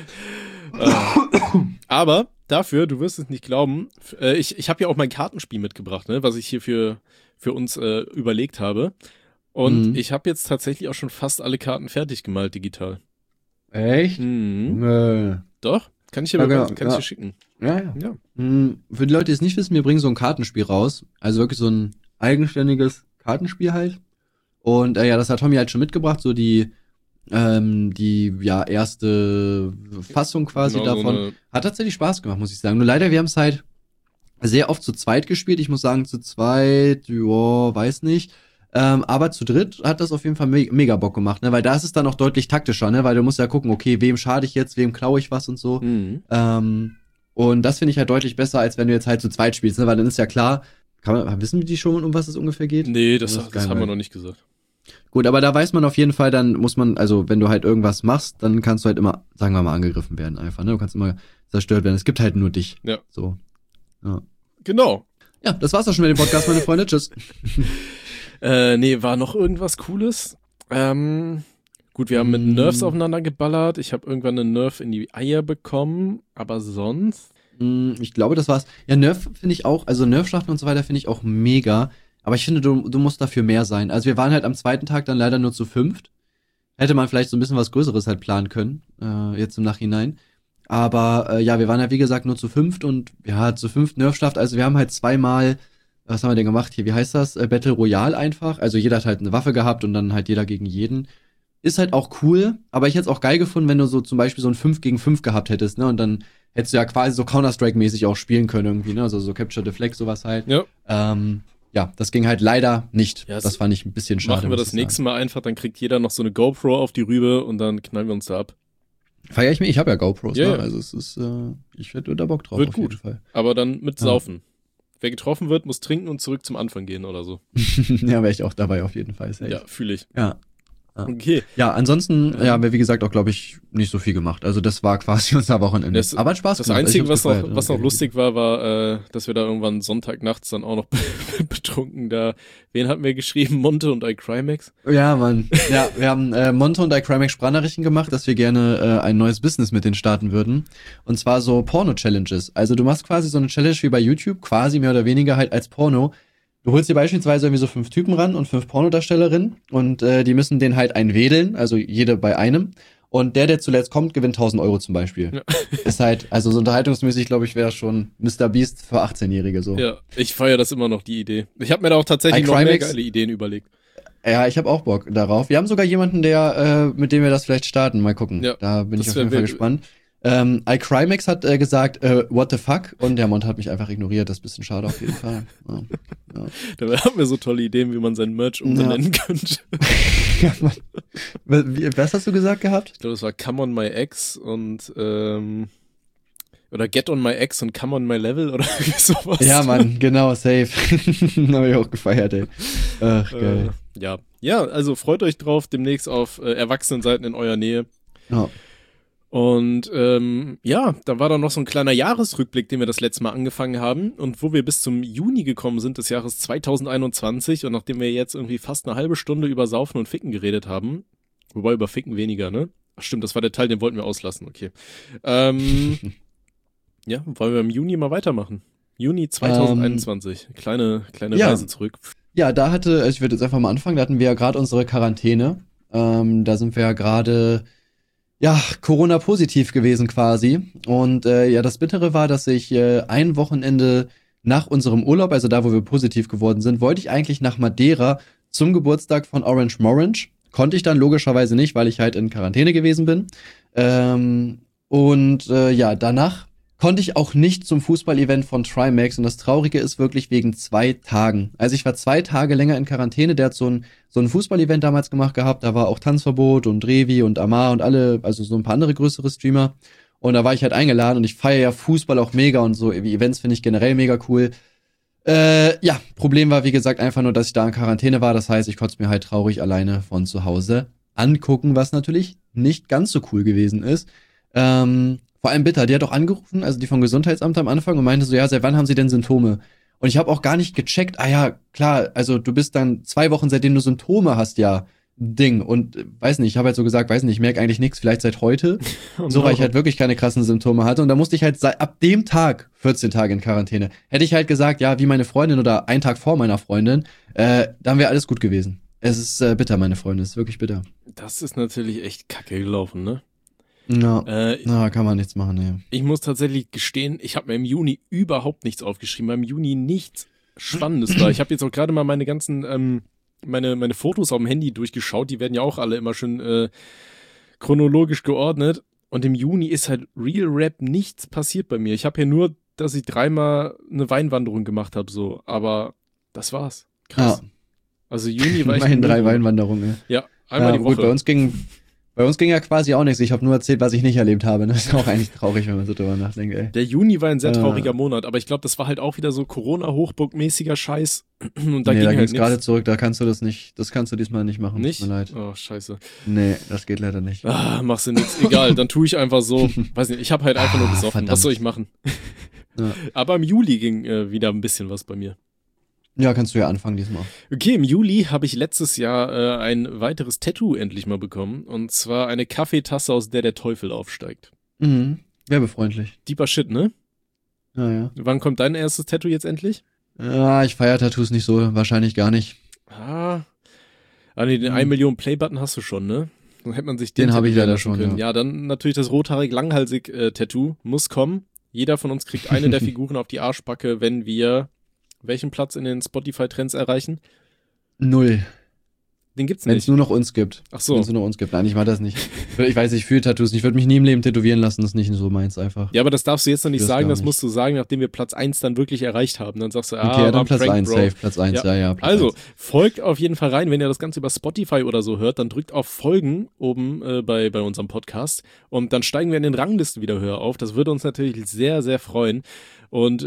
C: Aber dafür, du wirst es nicht glauben, ich habe ja auch mein Kartenspiel mitgebracht, ne, was ich hier für uns überlegt habe. Und ich habe jetzt tatsächlich auch schon fast alle Karten fertig gemalt digital.
B: Echt?
C: Doch, kann ich dir schicken.
B: Ja. Für die Leute, die es nicht wissen, wir bringen so ein Kartenspiel raus. Also wirklich so ein eigenständiges Kartenspiel halt. Und das hat Tommy halt schon mitgebracht, so die erste Fassung quasi
C: genau,
B: davon.
C: So
B: hat tatsächlich Spaß gemacht, muss ich sagen. Nur leider, wir haben es halt sehr oft zu zweit gespielt. Ich muss sagen, zu zweit, weiß nicht. Aber zu dritt hat das auf jeden Fall mega Bock gemacht, ne? Weil da ist es dann auch deutlich taktischer, ne? Weil du musst ja gucken, okay, wem schade ich jetzt, wem klaue ich was und so. Und das finde ich halt deutlich besser, als wenn du jetzt halt zu zweit spielst, ne? Weil dann ist ja klar, wissen die schon, um was es ungefähr geht?
C: Nee, das haben wir noch nicht gesagt.
B: Gut, aber da weiß man auf jeden Fall, dann muss man, also wenn du halt irgendwas machst, dann kannst du halt immer, sagen wir mal, angegriffen werden einfach, ne? Du kannst immer zerstört werden. Es gibt halt nur dich.
C: Ja.
B: So. Ja.
C: Genau.
B: Ja, das war's auch schon mit dem Podcast, meine Freunde. Tschüss.
C: Nee, war noch irgendwas Cooles? Gut, wir haben mit Nerfs aufeinander geballert. Ich habe irgendwann einen Nerf in die Eier bekommen, aber sonst?
B: Ich glaube, das war's. Ja, Nerf finde ich auch, also Nerf-Schlachten und so weiter finde ich auch mega. Aber ich finde, du musst dafür mehr sein. Also wir waren halt am zweiten Tag dann leider nur zu 5. Hätte man vielleicht so ein bisschen was Größeres halt planen können, jetzt im Nachhinein. Aber wir waren halt wie gesagt nur zu 5 und zu 5 Nerf-Schlacht. Also wir haben halt zweimal was haben wir denn gemacht hier? Wie heißt das? Battle Royale einfach. Also jeder hat halt eine Waffe gehabt und dann halt jeder gegen jeden. Ist halt auch cool, aber ich hätte es auch geil gefunden, wenn du so zum Beispiel so ein 5 gegen 5 gehabt hättest, ne? Und dann hättest du ja quasi so Counter-Strike-mäßig auch spielen können irgendwie, ne? Also so Capture the Flag, sowas halt.
C: Ja.
B: Ja, das ging halt leider nicht.
C: Ja,
B: das fand ich ein bisschen schade.
C: Machen wir das nächste Mal einfach, dann kriegt jeder noch so eine GoPro auf die Rübe und dann knallen wir uns da ab.
B: Feier ich mir, ich habe ja GoPros,
C: Ja,
B: ne?
C: ja.
B: Also es ist, ich hätte da Bock drauf.
C: Wird
B: auf
C: gut.
B: jeden Fall.
C: Aber dann mit Saufen. Wer getroffen wird, muss trinken und zurück zum Anfang gehen oder so.
B: Ja, wäre ich auch dabei auf jeden Fall. Safe.
C: Ja, fühle ich.
B: Ja.
C: Okay.
B: Ja, ansonsten, haben wir wie gesagt auch, glaube ich, nicht so viel gemacht. Also das war quasi unser Wochenende. Aber hat Spaß
C: Das
B: gemacht.
C: Einzige,
B: Ich hab's gefeiert,
C: was noch lustig war, dass wir da irgendwann Sonntagnachts dann auch noch betrunken da. Wen hatten wir geschrieben? Monte und iCrimex?
B: Ja, Mann. Ja, wir haben Monte und iCrimex Sprachnachrichten gemacht, dass wir gerne ein neues Business mit denen starten würden. Und zwar so Porno-Challenges. Also du machst quasi so eine Challenge wie bei YouTube, quasi mehr oder weniger halt als Porno. Du holst dir beispielsweise irgendwie so 5 Typen ran und 5 Pornodarstellerinnen und die müssen den halt einwedeln, also jede bei einem. Und der zuletzt kommt, gewinnt 1.000 Euro zum Beispiel. Ja. Ist halt, also so unterhaltungsmäßig, glaube ich, wäre schon Mr. Beast für 18-Jährige so.
C: Ja, ich feiere das immer noch, die Idee. Ich habe mir da auch tatsächlich noch mehr geile Ideen überlegt.
B: Ja, ich habe auch Bock darauf. Wir haben sogar jemanden, der mit dem wir das vielleicht starten. Mal gucken. Ja, da bin ich auf jeden Fall gespannt. iCrimex hat gesagt, what the fuck? Und der Mond hat mich einfach ignoriert. Das ist ein bisschen schade auf jeden Fall. Ja.
C: Da haben wir so tolle Ideen, wie man seinen Merch umbenennen könnte.
B: Ja, Mann. Was hast du gesagt gehabt?
C: Ich glaube, das war Come on my ex und oder Get on my ex und Come on my level oder sowas.
B: Ja, Mann, genau, safe. Habe ich auch gefeiert, ey. Ach, geil.
C: Ja, also freut euch drauf, demnächst auf Erwachsenenseiten in eurer Nähe.
B: Ja.
C: Und da war dann noch so ein kleiner Jahresrückblick, den wir das letzte Mal angefangen haben und wo wir bis zum Juni gekommen sind des Jahres 2021 und nachdem wir jetzt irgendwie fast eine halbe Stunde über Saufen und Ficken geredet haben, wobei über Ficken weniger, ne? Ach stimmt, das war der Teil, den wollten wir auslassen, okay. Ja, wollen wir im Juni mal weitermachen? Juni 2021, kleine Reise zurück.
B: Ja, also ich würde jetzt einfach mal anfangen, da hatten wir ja gerade unsere Quarantäne, da sind wir ja gerade Corona-positiv gewesen quasi. Und das Bittere war, dass ich ein Wochenende nach unserem Urlaub, also da, wo wir positiv geworden sind, wollte ich eigentlich nach Madeira zum Geburtstag von Orange Morange. Konnte ich dann logischerweise nicht, weil ich halt in Quarantäne gewesen bin. Danach konnte ich auch nicht zum Fußball-Event von Trimax. Und das Traurige ist wirklich wegen 2 Tagen. Also ich war 2 Tage länger in Quarantäne. Der hat so ein Fußball-Event damals gemacht gehabt. Da war auch Tanzverbot und Revi und Amar und alle, also so ein paar andere größere Streamer. Und da war ich halt eingeladen und ich feiere ja Fußball auch mega und so Events finde ich generell mega cool. Problem war, wie gesagt, einfach nur, dass ich da in Quarantäne war. Das heißt, ich konnte es mir halt traurig alleine von zu Hause angucken, was natürlich nicht ganz so cool gewesen ist. Vor allem Bitter, die hat auch angerufen, also die vom Gesundheitsamt am Anfang und meinte so, ja, seit wann haben sie denn Symptome? Und ich habe auch gar nicht gecheckt, klar, also du bist dann 2 Wochen, seitdem du Symptome hast, Ding. Und weiß nicht, ich habe halt so gesagt, ich merke eigentlich nichts, vielleicht seit heute. Weil ich halt wirklich keine krassen Symptome hatte. Und da musste ich halt ab dem Tag 14 Tage in Quarantäne. Hätte ich halt gesagt, ja, wie meine Freundin oder einen Tag vor meiner Freundin, dann wäre alles gut gewesen. Es ist bitter, meine Freunde, es ist wirklich bitter.
C: Das ist natürlich echt kacke gelaufen, ne?
B: Kann man nichts machen, ne.
C: Ich muss tatsächlich gestehen, ich habe mir im Juni überhaupt nichts aufgeschrieben, weil im Juni nichts Spannendes war. Ich habe jetzt auch gerade mal meine ganzen, meine Fotos auf dem Handy durchgeschaut, die werden ja auch alle immer schön chronologisch geordnet. Und im Juni ist halt Real Rap nichts passiert bei mir. Ich habe hier nur, dass ich 3-mal eine Weinwanderung gemacht habe, so. Aber das war's. Krass. Ja. Also Juni war ich
B: immerhin 3 Weinwanderungen.
C: Ja, einmal die Woche.
B: Gut, bei uns ging ja quasi auch nichts. Ich habe nur erzählt, was ich nicht erlebt habe. Das ist auch eigentlich traurig, wenn man so drüber nachdenkt, ey.
C: Der Juni war ein sehr trauriger Monat, aber ich glaube, das war halt auch wieder so Corona-Hochburg-mäßiger Scheiß. Und da ging halt
B: ging's gerade zurück, das kannst du diesmal nicht machen.
C: Nicht?
B: Tut mir leid.
C: Oh, scheiße.
B: Nee, das geht leider nicht.
C: Machst du nichts. Egal, dann tue ich einfach so. Weiß nicht, ich habe halt einfach nur gesoffen. Verdammt. Was soll ich machen? Ja. Aber im Juli ging wieder ein bisschen was bei mir.
B: Ja, kannst du ja anfangen diesmal.
C: Okay, im Juli habe ich letztes Jahr ein weiteres Tattoo endlich mal bekommen. Und zwar eine Kaffeetasse, aus der der Teufel aufsteigt.
B: Mhm, werbefreundlich.
C: Deeper Shit, ne?
B: Ja.
C: Wann kommt dein erstes Tattoo jetzt endlich?
B: Ja, ich feiere Tattoos nicht so, wahrscheinlich gar nicht.
C: Den 1 Million Play-Button hast du schon, ne? Dann hätte man sich
B: den habe ich leider schon können.
C: Ja, dann natürlich das rothaarig langhalsig Tattoo muss kommen. Jeder von uns kriegt eine der Figuren auf die Arschbacke, wenn wir welchen Platz in den Spotify-Trends erreichen?
B: 0.
C: Den gibt's
B: Wenn
C: nicht.
B: es nur noch uns gibt.
C: Ach so.
B: Wenn es nur noch uns gibt. Nein, ich mach das nicht. Ich weiß, ich fühle Tattoos nicht. Ich würde mich nie im Leben tätowieren lassen. Das ist nicht so meins einfach.
C: Ja, aber das darfst du jetzt noch nicht
B: Das
C: sagen.
B: gar
C: Das
B: nicht.
C: musst du sagen, nachdem wir Platz 1 dann wirklich erreicht haben. Dann sagst du,
B: Okay, ja,
C: war
B: dann Platz
C: Prank,
B: 1,
C: Bro.
B: safe. Platz 1, ja, Platz
C: Also,
B: 1.
C: folgt auf jeden Fall rein, wenn ihr das Ganze über Spotify oder so hört, dann drückt auf Folgen oben bei unserem Podcast und dann steigen wir in den Ranglisten wieder höher auf. Das würde uns natürlich sehr, sehr freuen und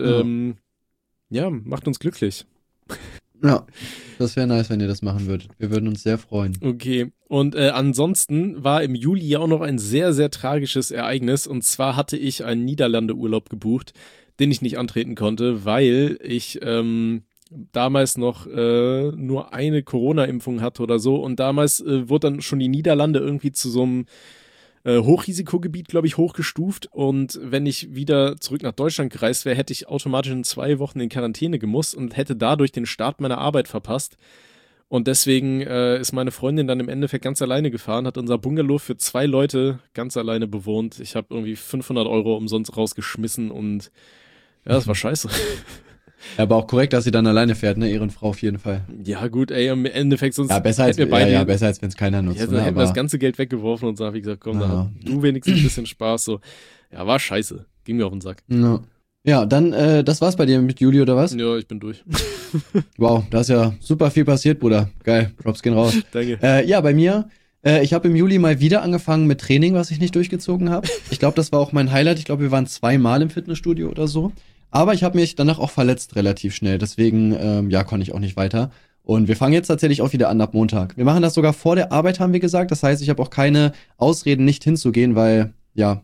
C: macht uns glücklich.
B: Ja, das wäre nice, wenn ihr das machen würdet. Wir würden uns sehr freuen.
C: Okay, und ansonsten war im Juli ja auch noch ein sehr, sehr tragisches Ereignis und zwar hatte ich einen Niederlande-Urlaub gebucht, den ich nicht antreten konnte, weil ich damals noch nur eine Corona-Impfung hatte oder so und damals wurde dann schon die Niederlande irgendwie zu so einem Hochrisikogebiet, glaube ich, hochgestuft und wenn ich wieder zurück nach Deutschland gereist wäre, hätte ich automatisch in 2 Wochen in Quarantäne gemusst und hätte dadurch den Start meiner Arbeit verpasst. Und deswegen ist meine Freundin dann im Endeffekt ganz alleine gefahren, hat unser Bungalow für 2 Leute ganz alleine bewohnt. Ich habe irgendwie 500 € umsonst rausgeschmissen und ja, das war scheiße.
B: Ja, aber auch korrekt, dass sie dann alleine fährt, ne? Ehrenfrau auf jeden Fall.
C: Ja gut, ey, im Endeffekt sonst
B: Ja, besser als,
C: hätten wir beide,
B: besser als wenn es keiner nutzt.
C: ja, dann
B: Ne?
C: hätten wir
B: Aber
C: das ganze Geld weggeworfen und so habe ich gesagt, komm, da
B: Ja.
C: hast du wenigstens ein bisschen Spaß. So. Ja, war scheiße. Ging mir auf den Sack.
B: ja, dann, das war's bei dir mit Juli, oder was?
C: Ja, ich bin durch.
B: Wow, da ist ja super viel passiert, Bruder. Geil, Props gehen raus.
C: Danke.
B: Ja, bei mir, ich habe im Juli mal wieder angefangen mit Training, was ich nicht durchgezogen habe. Ich glaube, das war auch mein Highlight. Ich glaube, wir waren 2-mal im Fitnessstudio oder so. Aber ich habe mich danach auch verletzt relativ schnell. Deswegen, konnte ich auch nicht weiter. Und wir fangen jetzt tatsächlich auch wieder an ab Montag. Wir machen das sogar vor der Arbeit, haben wir gesagt. Das heißt, ich habe auch keine Ausreden, nicht hinzugehen, weil,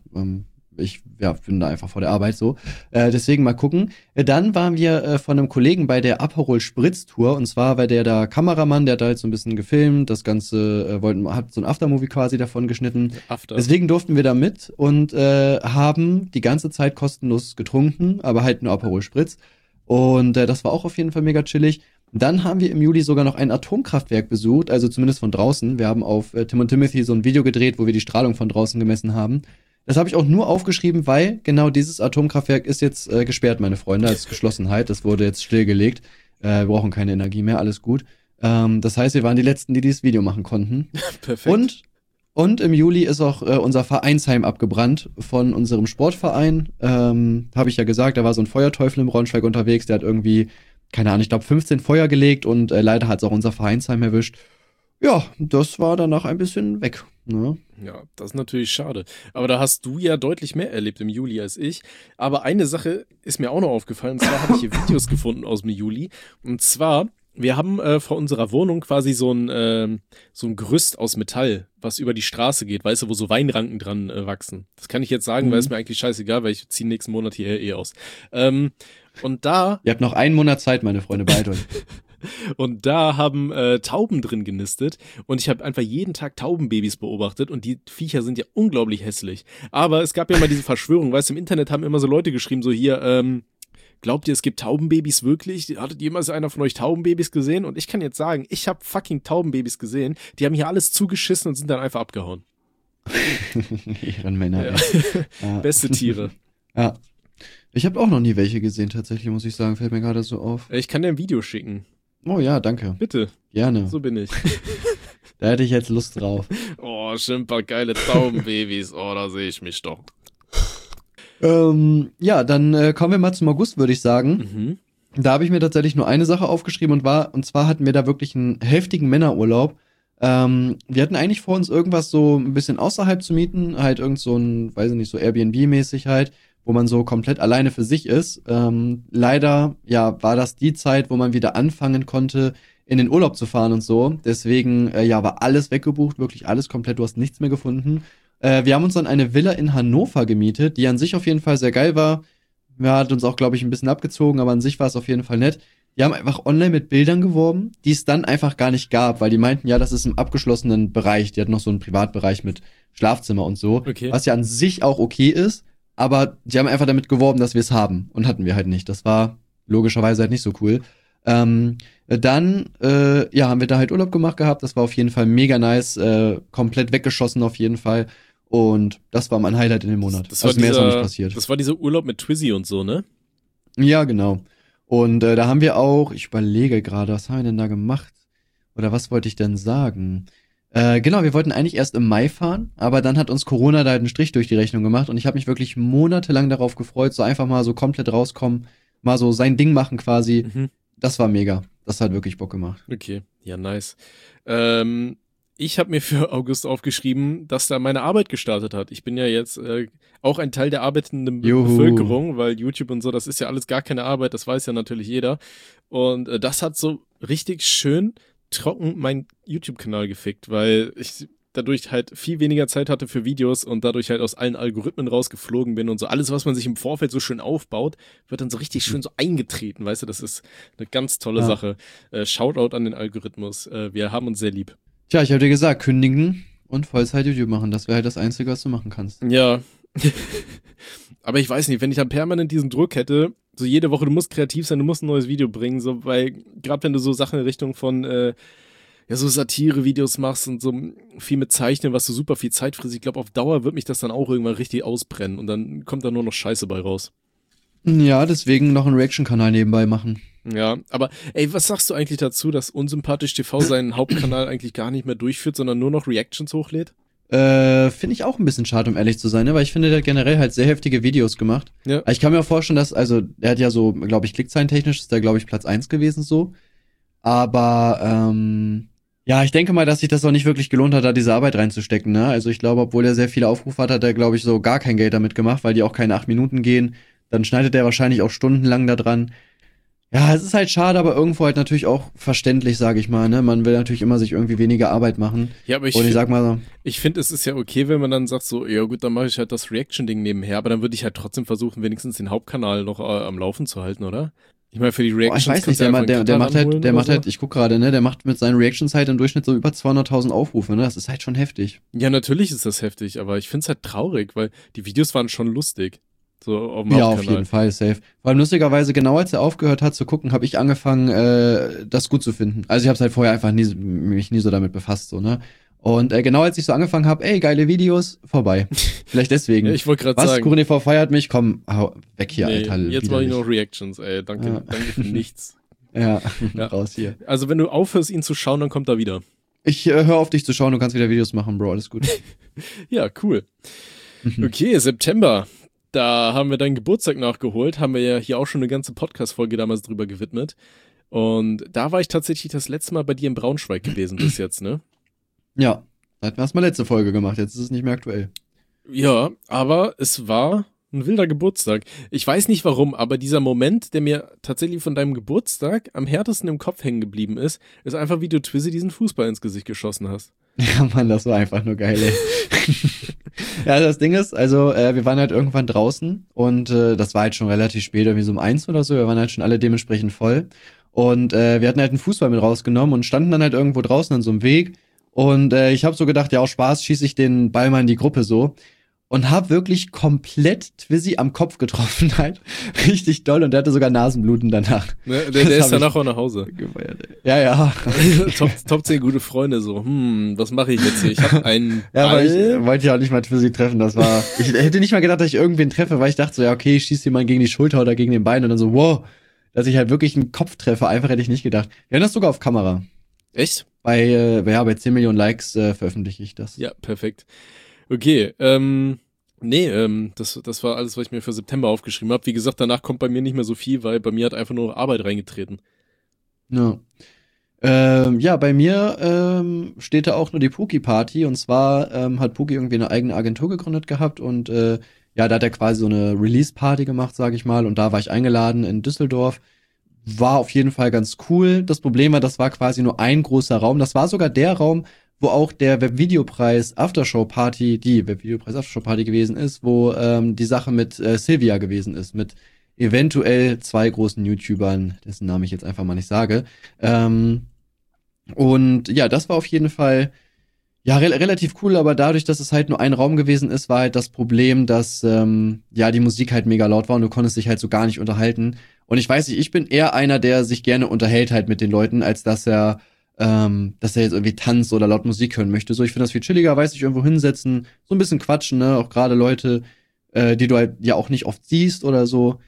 B: ich bin da einfach vor der Arbeit so. Deswegen mal gucken. Dann waren wir von einem Kollegen bei der Aperol Spritz Tour. Und zwar war der da Kameramann, der hat da halt so ein bisschen gefilmt. Das Ganze hat so ein Aftermovie quasi davon geschnitten.
C: After.
B: Deswegen durften wir da mit und haben die ganze Zeit kostenlos getrunken, aber halt nur Aperol Spritz. Und das war auch auf jeden Fall mega chillig. Dann haben wir im Juli sogar noch ein Atomkraftwerk besucht, also zumindest von draußen. Wir haben auf Tim und Timothy so ein Video gedreht, wo wir die Strahlung von draußen gemessen haben. Das habe ich auch nur aufgeschrieben, weil genau dieses Atomkraftwerk ist jetzt gesperrt, meine Freunde, als Geschlossenheit. Das wurde jetzt stillgelegt. Wir brauchen keine Energie mehr, alles gut. Das heißt, wir waren die Letzten, die dieses Video machen konnten.
C: Perfekt.
B: Und im Juli ist auch unser Vereinsheim abgebrannt von unserem Sportverein. Habe ich ja gesagt, da war so ein Feuerteufel im Braunschweig unterwegs, der hat irgendwie, keine Ahnung, ich glaube 15 Feuer gelegt und leider hat es auch unser Vereinsheim erwischt. Ja, das war danach ein bisschen weg. Ne?
C: Ja, das ist natürlich schade. Aber da hast du ja deutlich mehr erlebt im Juli als ich. Aber eine Sache ist mir auch noch aufgefallen. Und zwar habe ich hier Videos gefunden aus dem Juli. Und zwar, wir haben vor unserer Wohnung quasi so ein Gerüst aus Metall, was über die Straße geht, weißt du, wo so Weinranken dran wachsen. Das kann ich jetzt sagen, weil es mir eigentlich scheißegal, weil ich ziehe nächsten Monat hierher aus. Und da...
B: Ihr habt noch 1 Monat Zeit, meine Freunde, beeilt euch.
C: Und da haben Tauben drin genistet und ich habe einfach jeden Tag Taubenbabys beobachtet und die Viecher sind ja unglaublich hässlich. Aber es gab ja mal diese Verschwörung, weißt du, im Internet haben immer so Leute geschrieben, so hier, glaubt ihr, es gibt Taubenbabys wirklich? Hattet jemals einer von euch Taubenbabys gesehen? Und ich kann jetzt sagen, ich habe fucking Taubenbabys gesehen, die haben hier alles zugeschissen und sind dann einfach abgehauen.
B: Ehrenmänner.
C: Ja. Beste Tiere.
B: Ja. Ich habe auch noch nie welche gesehen, tatsächlich, muss ich sagen. Fällt mir gerade so auf.
C: Ich kann dir ein Video schicken.
B: Oh ja, danke.
C: Bitte.
B: Gerne.
C: So bin ich.
B: Da hätte ich jetzt Lust drauf.
C: Oh, schon ein paar geile Taubenbabys. Oh, da sehe ich mich doch.
B: Dann kommen wir mal zum August, würde ich sagen. Da habe ich mir tatsächlich nur eine Sache aufgeschrieben und zwar hatten wir da wirklich einen heftigen Männerurlaub. Wir hatten eigentlich vor, uns irgendwas so ein bisschen außerhalb zu mieten, halt irgend so ein, weiß ich nicht, so Airbnb-mäßig halt, wo man so komplett alleine für sich ist. Leider, war das die Zeit, wo man wieder anfangen konnte, in den Urlaub zu fahren und so. Deswegen, war alles weggebucht, wirklich alles komplett, du hast nichts mehr gefunden. Wir haben uns dann eine Villa in Hannover gemietet, die an sich auf jeden Fall sehr geil war. Hat uns auch, glaube ich, ein bisschen abgezogen, aber an sich war es auf jeden Fall nett. Die haben einfach online mit Bildern geworben, die es dann einfach gar nicht gab, weil die meinten, ja, das ist im abgeschlossenen Bereich. Die hatten noch so einen Privatbereich mit Schlafzimmer und so,
C: Okay.
B: was ja an sich auch okay ist. Aber die haben einfach damit geworben, dass wir es haben. Und hatten wir halt nicht. Das war logischerweise halt nicht so cool. Haben wir da halt Urlaub gemacht gehabt. Das war auf jeden Fall mega nice. Komplett weggeschossen auf jeden Fall. Und das war mein Highlight in dem Monat.
C: Das war
B: mehr ist auch nicht passiert.
C: Das war dieser Urlaub mit Twizzy und so, ne?
B: Ja, genau. Und da haben wir auch, ich überlege gerade, was haben wir denn da gemacht? Oder was wollte ich denn sagen? Genau, wir wollten eigentlich erst im Mai fahren, aber dann hat uns Corona da halt einen Strich durch die Rechnung gemacht und ich habe mich wirklich monatelang darauf gefreut, so einfach mal so komplett rauskommen, mal so sein Ding machen quasi.
C: Mhm.
B: Das war mega. Das hat wirklich Bock gemacht.
C: Okay, ja, nice. Ich habe mir für August aufgeschrieben, dass da meine Arbeit gestartet hat. Ich bin ja jetzt auch ein Teil der arbeitenden Bevölkerung, weil YouTube und so, das ist ja alles gar keine Arbeit, das weiß ja natürlich jeder. Und das hat so richtig schön trocken meinen YouTube-Kanal gefickt, weil ich dadurch halt viel weniger Zeit hatte für Videos und dadurch halt aus allen Algorithmen rausgeflogen bin und so alles, was man sich im Vorfeld so schön aufbaut, wird dann so richtig schön so eingetreten, weißt du, das ist eine ganz tolle Sache. Shoutout an den Algorithmus, wir haben uns sehr lieb.
B: Tja, ich habe dir gesagt, kündigen und Vollzeit-YouTube machen, das wäre halt das Einzige, was du machen kannst.
C: Ja, aber ich weiß nicht, wenn ich dann permanent diesen Druck hätte, so jede Woche, du musst kreativ sein, du musst ein neues Video bringen, so, weil gerade wenn du so Sachen in Richtung von so Satire-Videos machst und so viel mit Zeichnen, was so super viel Zeit frisst, ich glaube, auf Dauer wird mich das dann auch irgendwann richtig ausbrennen und dann kommt da nur noch Scheiße bei raus.
B: Ja, deswegen noch einen Reaction-Kanal nebenbei machen.
C: Ja, aber ey, was sagst du eigentlich dazu, dass Unsympathisch TV seinen Hauptkanal eigentlich gar nicht mehr durchführt, sondern nur noch Reactions hochlädt?
B: Finde ich auch ein bisschen schade, um ehrlich zu sein, ne? Weil ich finde, der hat generell halt sehr heftige Videos gemacht.
C: Ja.
B: Ich kann mir auch vorstellen, dass, also, er hat ja so, glaube ich, klickzahlentechnisch ist der, glaube ich, Platz 1 gewesen so. Aber, ja, ich denke mal, dass sich das auch nicht wirklich gelohnt hat, da diese Arbeit reinzustecken, ne? Also ich glaube, obwohl er sehr viele Aufrufe hat er, glaube ich, so gar kein Geld damit gemacht, weil die auch keine 8 Minuten gehen. Dann schneidet er wahrscheinlich auch stundenlang da dran. Ja, es ist halt schade, aber irgendwo halt natürlich auch verständlich, sage ich mal, ne? Man will natürlich immer sich irgendwie weniger Arbeit machen.
C: Ja, aber
B: Und ich sag mal so,
C: ich finde, es ist ja okay, wenn man dann sagt so, ja gut, dann mache ich halt das Reaction-Ding nebenher, aber dann würde ich halt trotzdem versuchen, wenigstens den Hauptkanal noch am Laufen zu halten, oder? Ich meine, für die Reactions
B: ich weiß nicht, der macht halt, ich guck gerade, ne, der macht mit seinen Reactions halt im Durchschnitt so über 200.000 Aufrufe, ne? Das ist halt schon heftig.
C: Ja, natürlich ist das heftig, aber ich find's halt traurig, weil die Videos waren schon lustig. So auf dem
B: Ja,
C: Hauptkanal.
B: auf jeden Fall, safe. Vor allem lustigerweise, genau als er aufgehört hat zu gucken, habe ich angefangen, das gut zu finden. Also ich habe halt vorher einfach mich nie so damit befasst, so, ne? Und genau als ich so angefangen habe, ey, geile Videos, vorbei. Vielleicht deswegen.
C: Ja, ich wollte gerade sagen.
B: Kuchen TV feiert mich, komm, hau weg hier,
C: Nee,
B: Alter.
C: jetzt mache ich noch Reactions, ey. Danke für nichts.
B: Ja,
C: Ja.
B: raus hier.
C: Also wenn du aufhörst, ihn zu schauen, dann kommt er wieder.
B: Ich hör auf dich zu schauen, du kannst wieder Videos machen, Bro, alles gut.
C: Ja, cool. Okay, September. Da haben wir deinen Geburtstag nachgeholt, haben wir ja hier auch schon eine ganze Podcast-Folge damals drüber gewidmet. Und da war ich tatsächlich das letzte Mal bei dir in Braunschweig gewesen bis jetzt, ne?
B: Ja, da hatten wir erstmal letzte Folge gemacht, jetzt ist es nicht mehr aktuell.
C: Ja, aber es war ein wilder Geburtstag. Ich weiß nicht warum, aber dieser Moment, der mir tatsächlich von deinem Geburtstag am härtesten im Kopf hängen geblieben ist einfach, wie du Twizzy diesen Fußball ins Gesicht geschossen hast.
B: Ja, Mann, das war einfach nur geil, ey. Ja, das Ding ist, also wir waren halt irgendwann draußen und das war halt schon relativ spät, irgendwie so um 1 oder so, wir waren halt schon alle dementsprechend voll und wir hatten halt einen Fußball mit rausgenommen und standen dann halt irgendwo draußen an so einem Weg und ich habe so gedacht, ja, aus Spaß schieße ich den Ball mal in die Gruppe so und hab wirklich komplett Twizzy am Kopf getroffen halt, richtig doll und der hatte sogar Nasenbluten danach.
C: Ne, der ist danach auch nach Hause.
B: Gefeiert, ey. Ja.
C: Top 10 gute Freunde so, was mache ich jetzt hier? Ich habe einen
B: Ja, aber
C: Ball.
B: ich wollte ja auch nicht mal Twizzy treffen, das war, ich hätte nicht mal gedacht, dass ich irgendwen treffe, weil ich dachte so, ja okay, ich schieße jemanden gegen die Schulter oder gegen den Bein und dann so, wow, dass ich halt wirklich einen Kopf treffe, einfach hätte ich nicht gedacht. Wir haben das sogar auf Kamera.
C: Echt?
B: Bei 10 Millionen Likes veröffentliche ich das.
C: Ja, perfekt. Okay, das war alles, was ich mir für September aufgeschrieben habe. Wie gesagt, danach kommt bei mir nicht mehr so viel, weil bei mir hat einfach nur Arbeit reingetreten.
B: Ja. Bei mir steht da auch nur die Puki-Party und zwar hat Puki irgendwie eine eigene Agentur gegründet gehabt und da hat er quasi so eine Release-Party gemacht, sage ich mal, und da war ich eingeladen in Düsseldorf. War auf jeden Fall ganz cool. Das Problem war, das war quasi nur ein großer Raum. Das war sogar der Raum, wo auch der Webvideopreis Aftershow-Party gewesen ist, wo die Sache mit Silvia gewesen ist, mit eventuell 2 großen YouTubern, dessen Namen ich jetzt einfach mal nicht sage. Und ja, das war auf jeden Fall relativ cool, aber dadurch, dass es halt nur ein Raum gewesen ist, war halt das Problem, dass die Musik halt mega laut war und du konntest dich halt so gar nicht unterhalten. Und ich weiß nicht, ich bin eher einer, der sich gerne unterhält halt mit den Leuten, als dass er jetzt irgendwie tanzt oder laut Musik hören möchte. So, ich finde das viel chilliger, weiß ich, irgendwo hinsetzen, so ein bisschen quatschen, ne, auch gerade Leute, die du halt ja auch nicht oft siehst oder so.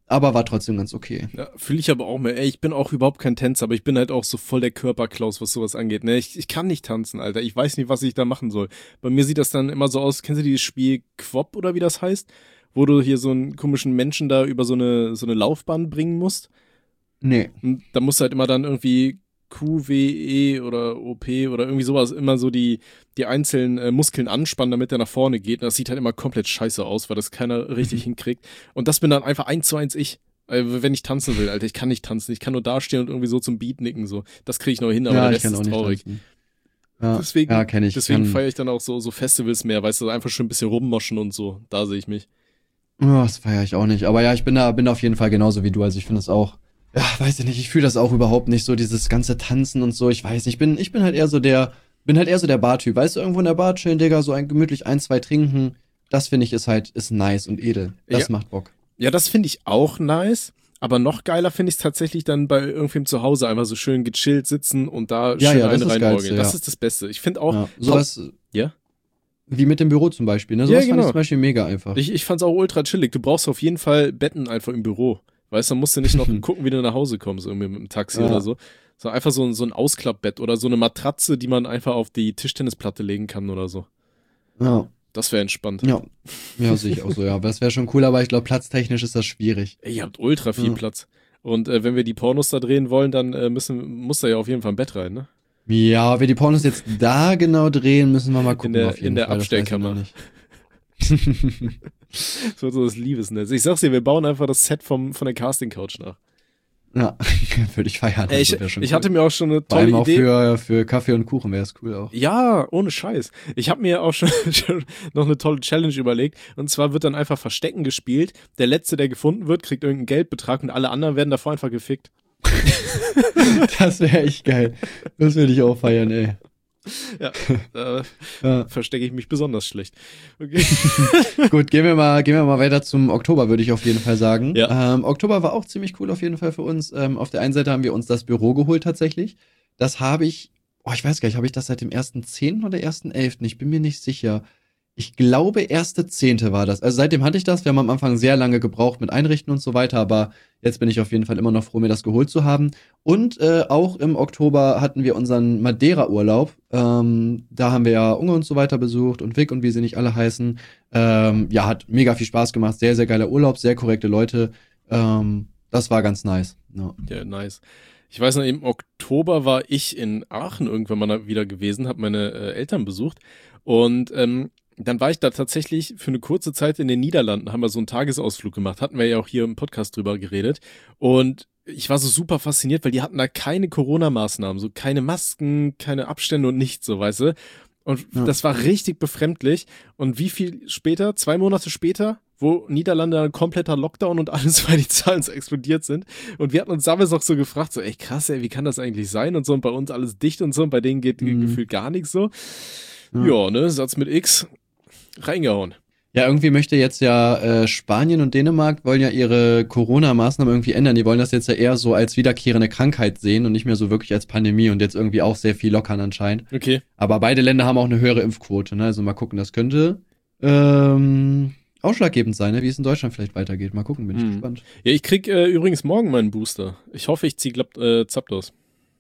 B: aber war trotzdem ganz okay.
C: Ja, fühle ich aber auch mehr. Ey, ich bin auch überhaupt kein Tänzer, aber ich bin halt auch so voll der Körperklaus, was sowas angeht. Ne? Ich kann nicht tanzen, Alter. Ich weiß nicht, was ich da machen soll. Bei mir sieht das dann immer so aus, kennst du dieses Spiel Quop oder wie das heißt? Wo du hier so einen komischen Menschen da über so eine Laufbahn bringen musst.
B: Nee.
C: Und da musst du halt immer dann irgendwie QWE oder OP oder irgendwie sowas immer so die einzelnen Muskeln anspannen, damit der nach vorne geht. Und das sieht halt immer komplett scheiße aus, weil das keiner richtig hinkriegt. Und das bin dann einfach 1:1 ich. Wenn ich tanzen will, Alter. Ich kann nicht tanzen. Ich kann nur dastehen und irgendwie so zum Beat nicken. So. Das kriege ich noch hin, aber der Rest ist traurig.
B: Ja,
C: deswegen
B: kenn ich.
C: Deswegen feiere ich dann auch so Festivals mehr, weißt du, einfach schon ein bisschen rummoschen und so. Da sehe ich mich.
B: Oh, das feiere ich auch nicht. Aber ja, ich bin da auf jeden Fall genauso wie du. Also ich finde es auch, ja, weiß ich nicht, ich fühle das auch überhaupt nicht, so dieses ganze Tanzen und so. Ich weiß nicht, ich bin halt eher so der Bartyp. Weißt du, irgendwo in der Bar chillen, Digga, so gemütlich 1, 2 trinken. Das finde ich ist nice und edel. Das macht Bock.
C: Ja, das finde ich auch nice. Aber noch geiler finde ich es tatsächlich dann bei irgendwem zu Hause einfach so schön gechillt sitzen und da schön reinmorgeln. Das ist das Beste. Ich finde auch.
B: Ja, sowas.
C: Ja?
B: Wie mit dem Büro zum Beispiel, ne? Sowas fand ich zum Beispiel mega einfach.
C: Ich fand's auch ultra chillig. Du brauchst auf jeden Fall Betten einfach im Büro. Weißt du, dann musst du nicht noch gucken, wie du nach Hause kommst, irgendwie mit dem Taxi oder so. So einfach so ein Ausklappbett oder so eine Matratze, die man einfach auf die Tischtennisplatte legen kann oder so.
B: Ja.
C: Das wäre entspannt.
B: Ja, sehe ich auch so, ja. Aber das wäre schon cool, aber ich glaube, platztechnisch ist das schwierig.
C: Ey, ihr habt ultra viel Platz. Und wenn wir die Pornos da drehen wollen, dann muss da ja auf jeden Fall ein Bett rein, ne?
B: Ja, ob wir die Pornos jetzt da genau drehen, müssen wir mal gucken.
C: In der Abstellkammer. So das Liebesnetz. Ich sag's dir, wir bauen einfach das Set von der Casting-Couch nach.
B: Ja, würde ich feiern.
C: Ey, ich hatte mir auch schon eine tolle Idee.
B: Auch für Kaffee und Kuchen wäre es cool auch.
C: Ja, ohne Scheiß. Ich habe mir auch schon noch eine tolle Challenge überlegt. Und zwar wird dann einfach Verstecken gespielt. Der Letzte, der gefunden wird, kriegt irgendeinen Geldbetrag und alle anderen werden davor einfach gefickt.
B: Das wäre echt geil. Das würde ich auch feiern, ey.
C: Ja, da verstecke ich mich besonders schlecht. Okay.
B: Gut, gehen wir mal weiter zum Oktober, würde ich auf jeden Fall sagen.
C: Ja.
B: Oktober war auch ziemlich cool auf jeden Fall für uns. Auf der einen Seite haben wir uns das Büro geholt tatsächlich. Das habe ich, ich weiß gar nicht, habe ich das seit dem 1.10. oder 1.11.? Ich bin mir nicht sicher. Ich glaube, 1.10. war das. Also seitdem hatte ich das. Wir haben am Anfang sehr lange gebraucht mit Einrichten und so weiter, aber jetzt bin ich auf jeden Fall immer noch froh, mir das geholt zu haben. Und auch im Oktober hatten wir unseren Madeira-Urlaub. Da haben wir ja Unge und so weiter besucht und Vic und wie sie nicht alle heißen. Hat mega viel Spaß gemacht. Sehr, sehr geiler Urlaub, sehr korrekte Leute. Das war ganz nice.
C: Ja, nice. Ich weiß noch, im Oktober war ich in Aachen irgendwann mal wieder gewesen, habe meine Eltern besucht und dann war ich da tatsächlich für eine kurze Zeit in den Niederlanden, haben wir so einen Tagesausflug gemacht, hatten wir ja auch hier im Podcast drüber geredet und ich war so super fasziniert, weil die hatten da keine Corona-Maßnahmen, so keine Masken, keine Abstände und nichts, so, weißt du. Und das war richtig befremdlich. Und wie viel später, 2 Monate später, wo Niederlande ein kompletter Lockdown und alles, weil die Zahlen so explodiert sind. Und wir hatten uns damals auch so gefragt, so, ey krass, ey, wie kann das eigentlich sein? Und so, und bei uns alles dicht und so, und bei denen geht gefühlt gar nichts so. Ja, ne, Satz mit X, reingehauen.
B: Ja, irgendwie möchte jetzt ja Spanien und Dänemark wollen ja ihre Corona-Maßnahmen irgendwie ändern. Die wollen das jetzt ja eher so als wiederkehrende Krankheit sehen und nicht mehr so wirklich als Pandemie und jetzt irgendwie auch sehr viel lockern anscheinend.
C: Okay.
B: Aber beide Länder haben auch eine höhere Impfquote, ne? Also mal gucken, das könnte ausschlaggebend sein, ne? Wie es in Deutschland vielleicht weitergeht. Mal gucken, bin ich gespannt.
C: Ja, ich krieg übrigens morgen meinen Booster. Ich hoffe, ich zieh Zapdos.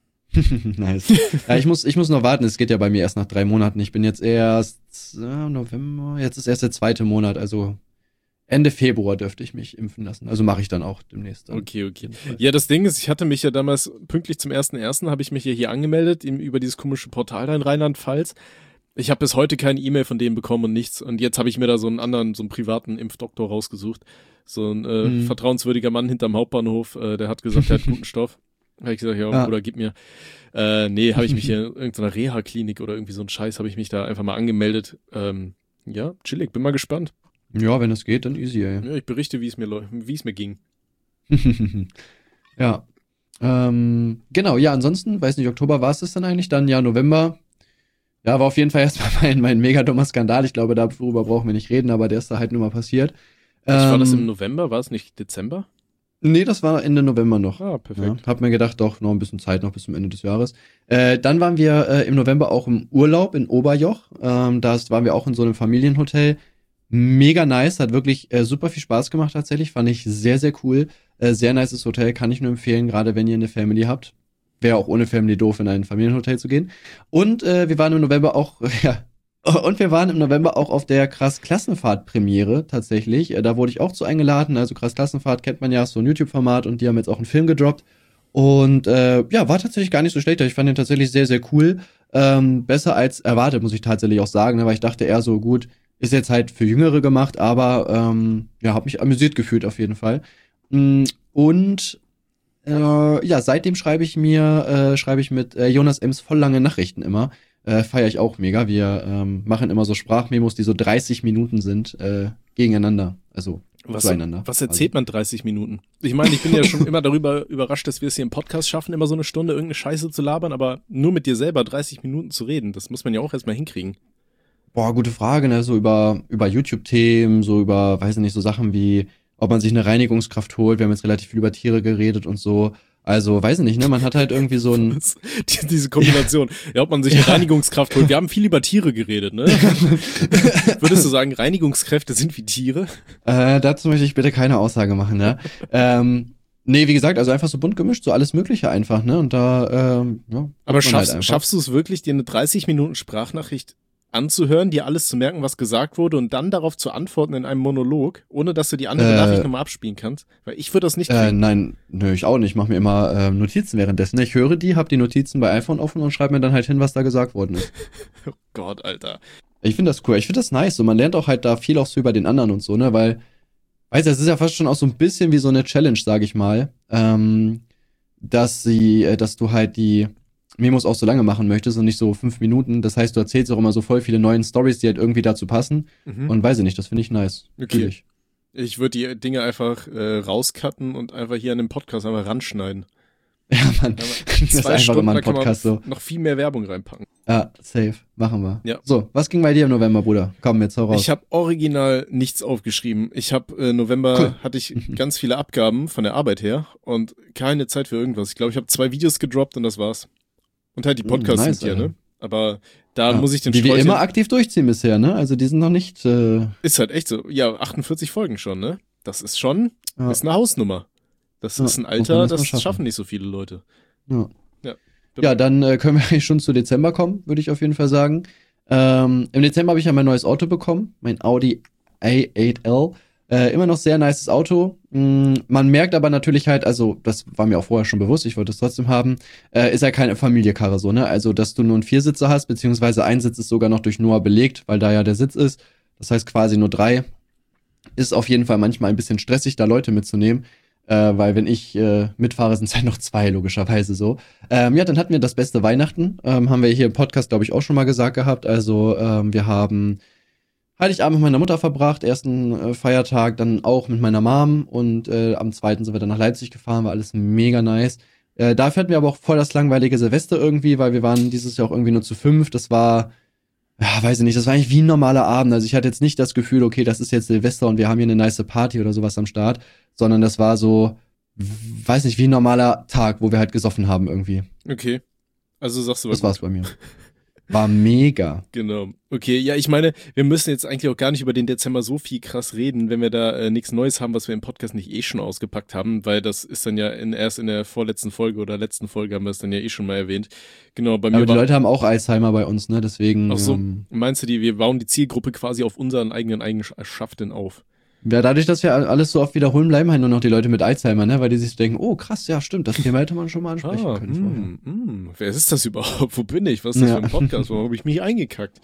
B: Nice. Ja, ich muss noch warten. Es geht ja bei mir erst nach 3 Monaten. Ich bin jetzt erst November. Jetzt ist erst der 2. Monat. Also Ende Februar dürfte ich mich impfen lassen. Also mache ich dann auch demnächst. Dann.
C: Okay. Ja, das Ding ist, ich hatte mich ja damals pünktlich zum 1.1. habe ich mich ja hier angemeldet über dieses komische Portal da in Rheinland-Pfalz. Ich habe bis heute keine E-Mail von denen bekommen und nichts. Und jetzt habe ich mir da so einen privaten Impfdoktor rausgesucht. So ein vertrauenswürdiger Mann hinterm Hauptbahnhof. Der hat gesagt, er hat guten Stoff. Habe ich gesagt, ja, Bruder, gib mir. Nee, habe ich mich hier in irgendeiner Reha-Klinik oder irgendwie so ein Scheiß, habe ich mich da einfach mal angemeldet. Ja, chillig, bin mal gespannt.
B: Ja, wenn es geht, dann easy, ey.
C: Ja, ich berichte, wie es mir ging.
B: Ja. Genau, ja, ansonsten, weiß nicht, Oktober war es das dann eigentlich, dann ja, November. Ja, war auf jeden Fall erstmal mein mega dummer Skandal. Ich glaube, darüber brauchen wir nicht reden, aber der ist da halt nur mal passiert.
C: War das im November? War es nicht Dezember?
B: Nee, das war Ende November noch.
C: Ah, perfekt.
B: Ja, hab mir gedacht, doch, noch ein bisschen Zeit, noch bis zum Ende des Jahres. Dann waren wir im November auch im Urlaub in Oberjoch. Da waren wir auch in so einem Familienhotel. mega nice, hat wirklich super viel Spaß gemacht tatsächlich, fand ich sehr, sehr cool. Sehr nices Hotel, kann ich nur empfehlen, gerade wenn ihr eine Family habt. Wäre auch ohne Family doof, in ein Familienhotel zu gehen. Und wir waren im November auch, auf der Krass-Klassenfahrt-Premiere tatsächlich. Da wurde ich auch zu eingeladen. Also Krass-Klassenfahrt kennt man ja, so ein YouTube-Format und die haben jetzt auch einen Film gedroppt. Und war tatsächlich gar nicht so schlecht. Ich fand den tatsächlich sehr, sehr cool. Besser als erwartet, muss ich tatsächlich auch sagen, ne? Weil ich dachte eher so, gut, ist jetzt halt für Jüngere gemacht, aber habe mich amüsiert gefühlt auf jeden Fall. Und seitdem schreibe ich mit Jonas Ems voll lange Nachrichten immer. Feiere ich auch mega. Wir machen immer so Sprachmemos, die so 30 Minuten sind, gegeneinander. Also zueinander.
C: Was erzählt man 30 Minuten? Ich meine, ich bin ja schon immer darüber überrascht, dass wir es hier im Podcast schaffen, immer so eine Stunde irgendeine Scheiße zu labern, aber nur mit dir selber 30 Minuten zu reden, das muss man ja auch erstmal hinkriegen.
B: Boah, gute Frage, ne? So über YouTube-Themen, so über, weiß ich nicht, so Sachen wie, ob man sich eine Reinigungskraft holt. Wir haben jetzt relativ viel über Tiere geredet und so. Also, weiß ich nicht, ne? Man hat halt irgendwie so ein...
C: Diese Kombination. Ja, ob man sich eine Reinigungskraft holt. Wir haben viel über Tiere geredet, ne? Würdest du sagen, Reinigungskräfte sind wie Tiere?
B: Dazu möchte ich bitte keine Aussage machen, ne? Nee, wie gesagt, also einfach so bunt gemischt, so alles Mögliche einfach, ne? Und da,
C: Aber schaffst du es wirklich, dir eine 30 Minuten Sprachnachricht anzuhören, dir alles zu merken, was gesagt wurde und dann darauf zu antworten in einem Monolog, ohne dass du die andere Nachricht nochmal abspielen kannst? Weil ich würde das nicht kriegen.
B: Nein, ich auch nicht. Ich mache mir immer Notizen währenddessen. Ich höre hab die Notizen bei iPhone offen und schreibe mir dann halt hin, was da gesagt worden ist.
C: Oh Gott, Alter.
B: Ich finde das cool. Ich finde das nice. So, man lernt auch halt da viel auch so über den anderen und so, ne? Weil, weißt du, es ist ja fast schon auch so ein bisschen wie so eine Challenge, sag ich mal, dass du halt die Memos auch so lange machen möchtest und nicht so 5 Minuten. Das heißt, du erzählst auch immer so voll viele neuen Stories, die halt irgendwie dazu passen. Und weiß ich nicht, das finde ich nice.
C: Okay. Ich würde die Dinge einfach rauscutten und einfach hier an den Podcast einmal ranschneiden.
B: Ja, Mann. Das ist einfach immer ein Podcast so.
C: Noch viel mehr Werbung reinpacken.
B: Ja, safe. Machen wir.
C: Ja.
B: So, was ging bei dir im November, Bruder? Komm, jetzt hau raus.
C: Ich habe original nichts aufgeschrieben. Ich habe November hatte ich ganz viele Abgaben von der Arbeit her und keine Zeit für irgendwas. Ich glaube, ich habe 2 Videos gedroppt und das war's. Und halt die Podcasts
B: nice,
C: mit dir, ne? Aber da muss ich den
B: die wir immer aktiv durchziehen bisher, ne? Also die sind noch nicht...
C: Ist halt echt so. Ja, 48 Folgen schon, ne? Das ist schon, ist eine Hausnummer. Das ist ein Alter, das schaffen nicht so viele Leute.
B: Ja, dann können wir eigentlich schon zu Dezember kommen, würde ich auf jeden Fall sagen. Im Dezember habe ich ja mein neues Auto bekommen, mein Audi A8L. Immer noch sehr nices Auto. Man merkt aber natürlich halt, also das war mir auch vorher schon bewusst, ich wollte es trotzdem haben, ist ja keine Familienkarre so, ne? Also, dass du nur einen 4-Sitzer hast, beziehungsweise ein Sitz ist sogar noch durch Noah belegt, weil da ja der Sitz ist. Das heißt quasi nur 3. Ist auf jeden Fall manchmal ein bisschen stressig, da Leute mitzunehmen. Weil wenn ich mitfahre, sind es halt noch 2, logischerweise so. Dann hatten wir das beste Weihnachten. Haben wir hier im Podcast, glaube ich, auch schon mal gesagt gehabt. Also wir haben Heiligabend mit meiner Mutter verbracht, ersten Feiertag dann auch mit meiner Mom und am 2. sind wir dann nach Leipzig gefahren, war alles mega nice. Dafür hatten wir aber auch voll das langweilige Silvester irgendwie, weil wir waren dieses Jahr auch irgendwie nur zu 5. Das war, weiß ich nicht, das war eigentlich wie ein normaler Abend. Also ich hatte jetzt nicht das Gefühl, okay, das ist jetzt Silvester und wir haben hier eine nice Party oder sowas am Start, sondern das war so, weiß nicht, wie ein normaler Tag, wo wir halt gesoffen haben irgendwie.
C: Okay. Also sagst du was?
B: Das war's bei mir. War mega.
C: Genau. Okay, ja, ich meine, wir müssen jetzt eigentlich auch gar nicht über den Dezember so viel krass reden, wenn wir da nichts Neues haben, was wir im Podcast nicht schon ausgepackt haben, weil das ist dann ja erst in der vorletzten Folge oder letzten Folge haben wir es dann ja schon mal erwähnt. Genau, bei mir.
B: Aber die Leute haben auch Alzheimer bei uns, ne? Deswegen.
C: Ach so, meinst du, wir bauen die Zielgruppe quasi auf unseren eigenen Eigenschaften auf?
B: Ja, dadurch, dass wir alles so oft wiederholen, bleiben halt nur noch die Leute mit Alzheimer, ne? Weil die sich denken, oh krass, ja stimmt, das Thema hätte man schon mal ansprechen können.
C: Wer ist das überhaupt? Wo bin ich? Was ist das für ein Podcast? Warum habe ich mich eingekackt?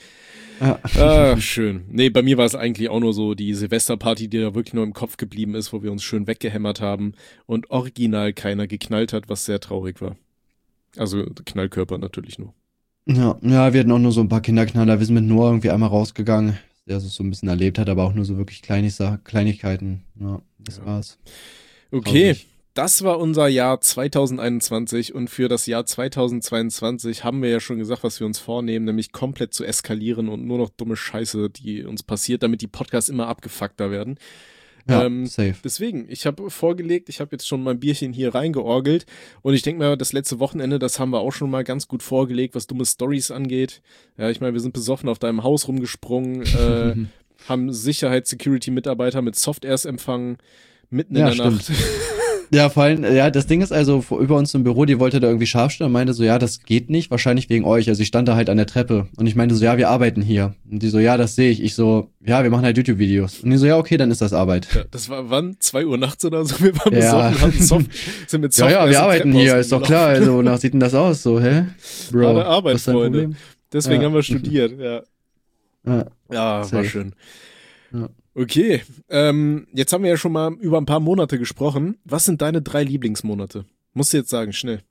C: Ja. Schön. Nee, bei mir war es eigentlich auch nur so die Silvesterparty, die da wirklich nur im Kopf geblieben ist, wo wir uns schön weggehämmert haben und original keiner geknallt hat, was sehr traurig war. Also Knallkörper natürlich nur. Ja,
B: wir hatten auch nur so ein paar Kinderknaller. Wir sind mit Noah irgendwie einmal rausgegangen, der es so ein bisschen erlebt hat, aber auch nur so wirklich Kleinigkeiten. Ja, das war's.
C: Okay, das war unser Jahr 2021 und für das Jahr 2022 haben wir ja schon gesagt, was wir uns vornehmen, nämlich komplett zu eskalieren und nur noch dumme Scheiße, die uns passiert, damit die Podcasts immer abgefuckter werden.
B: Ja, safe.
C: Deswegen, ich habe vorgelegt, ich habe jetzt schon mein Bierchen hier reingeorgelt und ich denke mal, das letzte Wochenende, das haben wir auch schon mal ganz gut vorgelegt, was dumme Stories angeht. Ja, ich meine, wir sind besoffen auf deinem Haus rumgesprungen, haben Sicherheits-Security-Mitarbeiter mit Softairs empfangen, mitten in der Nacht.
B: Ja, vor allem, ja, das Ding ist also, über uns im Büro, die wollte da irgendwie scharf stellen und meinte so, ja, das geht nicht, wahrscheinlich wegen euch. Also ich stand da halt an der Treppe und ich meinte so, ja, wir arbeiten hier. Und die so, ja, das sehe ich. Ich so, ja, wir machen halt YouTube-Videos. Und die so, ja, okay, dann ist das Arbeit.
C: Ja, das war wann? 2 Uhr nachts oder so? Wir waren besoffen, sind mit Software.
B: Ja, wir arbeiten hier, ist doch klar. Also, wonach sieht denn das aus, so, hä?
C: Bro, harte Arbeit, Freunde. Deswegen haben wir studiert, ja. Ja, war schön. Ja. Okay, jetzt haben wir ja schon mal über ein paar Monate gesprochen. Was sind deine 3 Lieblingsmonate? Musst du jetzt sagen, schnell.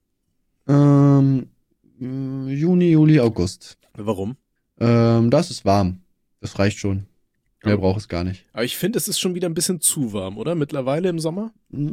B: Juni, Juli, August.
C: Warum?
B: Das ist warm. Das reicht schon. Mehr braucht es gar nicht.
C: Aber ich finde, es ist schon wieder ein bisschen zu warm, oder? Mittlerweile im Sommer?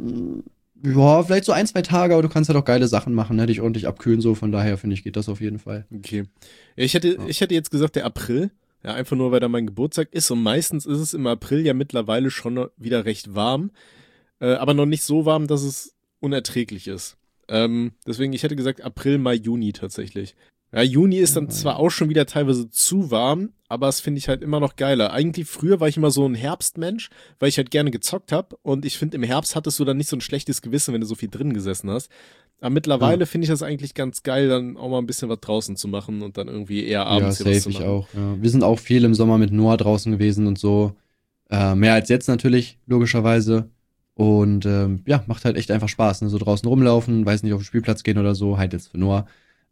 B: Ja, vielleicht so 1, 2 Tage, aber du kannst halt auch geile Sachen machen, ne? Dich ordentlich abkühlen, so. Von daher, finde ich, geht das auf jeden Fall.
C: Okay. Ja, ich hätte jetzt gesagt, der April. Ja, einfach nur, weil da mein Geburtstag ist. Und meistens ist es im April ja mittlerweile schon wieder recht warm. Aber noch nicht so warm, dass es unerträglich ist. Deswegen, ich hätte gesagt April, Mai, Juni tatsächlich. Ja, Juni ist dann zwar auch schon wieder teilweise zu warm, aber das finde ich halt immer noch geiler. Eigentlich früher war ich immer so ein Herbstmensch, weil ich halt gerne gezockt habe. Und ich finde, im Herbst hattest du dann nicht so ein schlechtes Gewissen, wenn du so viel drin gesessen hast. Aber mittlerweile finde ich das eigentlich ganz geil, dann auch mal ein bisschen was draußen zu machen und dann irgendwie eher abends hier was zu machen. Ja, safe, ich auch. Ja. Wir sind auch viel im Sommer mit Noah draußen gewesen und so. Mehr als jetzt natürlich, logischerweise. Und ja, macht halt echt einfach Spaß, ne? So draußen rumlaufen, weiß nicht, auf den Spielplatz gehen oder so, halt jetzt für Noah.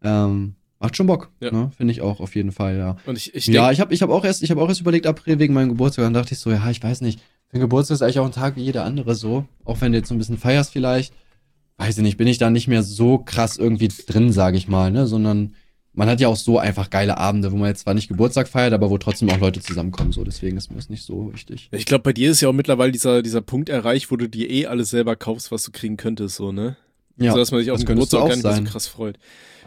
C: Macht schon Bock, ne? Finde ich auch auf jeden Fall, ja. Und ich hab auch erst überlegt, April wegen meinem Geburtstag, dann dachte ich so, ja, ich weiß nicht, für den Geburtstag ist eigentlich auch ein Tag wie jeder andere so, auch wenn du jetzt so ein bisschen feierst vielleicht, weiß ich nicht, bin ich da nicht mehr so krass irgendwie drin, sage ich mal, ne, sondern man hat ja auch so einfach geile Abende, wo man jetzt zwar nicht Geburtstag feiert, aber wo trotzdem auch Leute zusammenkommen, so, deswegen ist mir das nicht so wichtig. Ich glaube, bei dir ist ja auch mittlerweile dieser Punkt erreicht, wo du dir alles selber kaufst, was du kriegen könntest, so, ne? Ja. So, dass man sich auf den Geburtstag gar nicht so krass freut.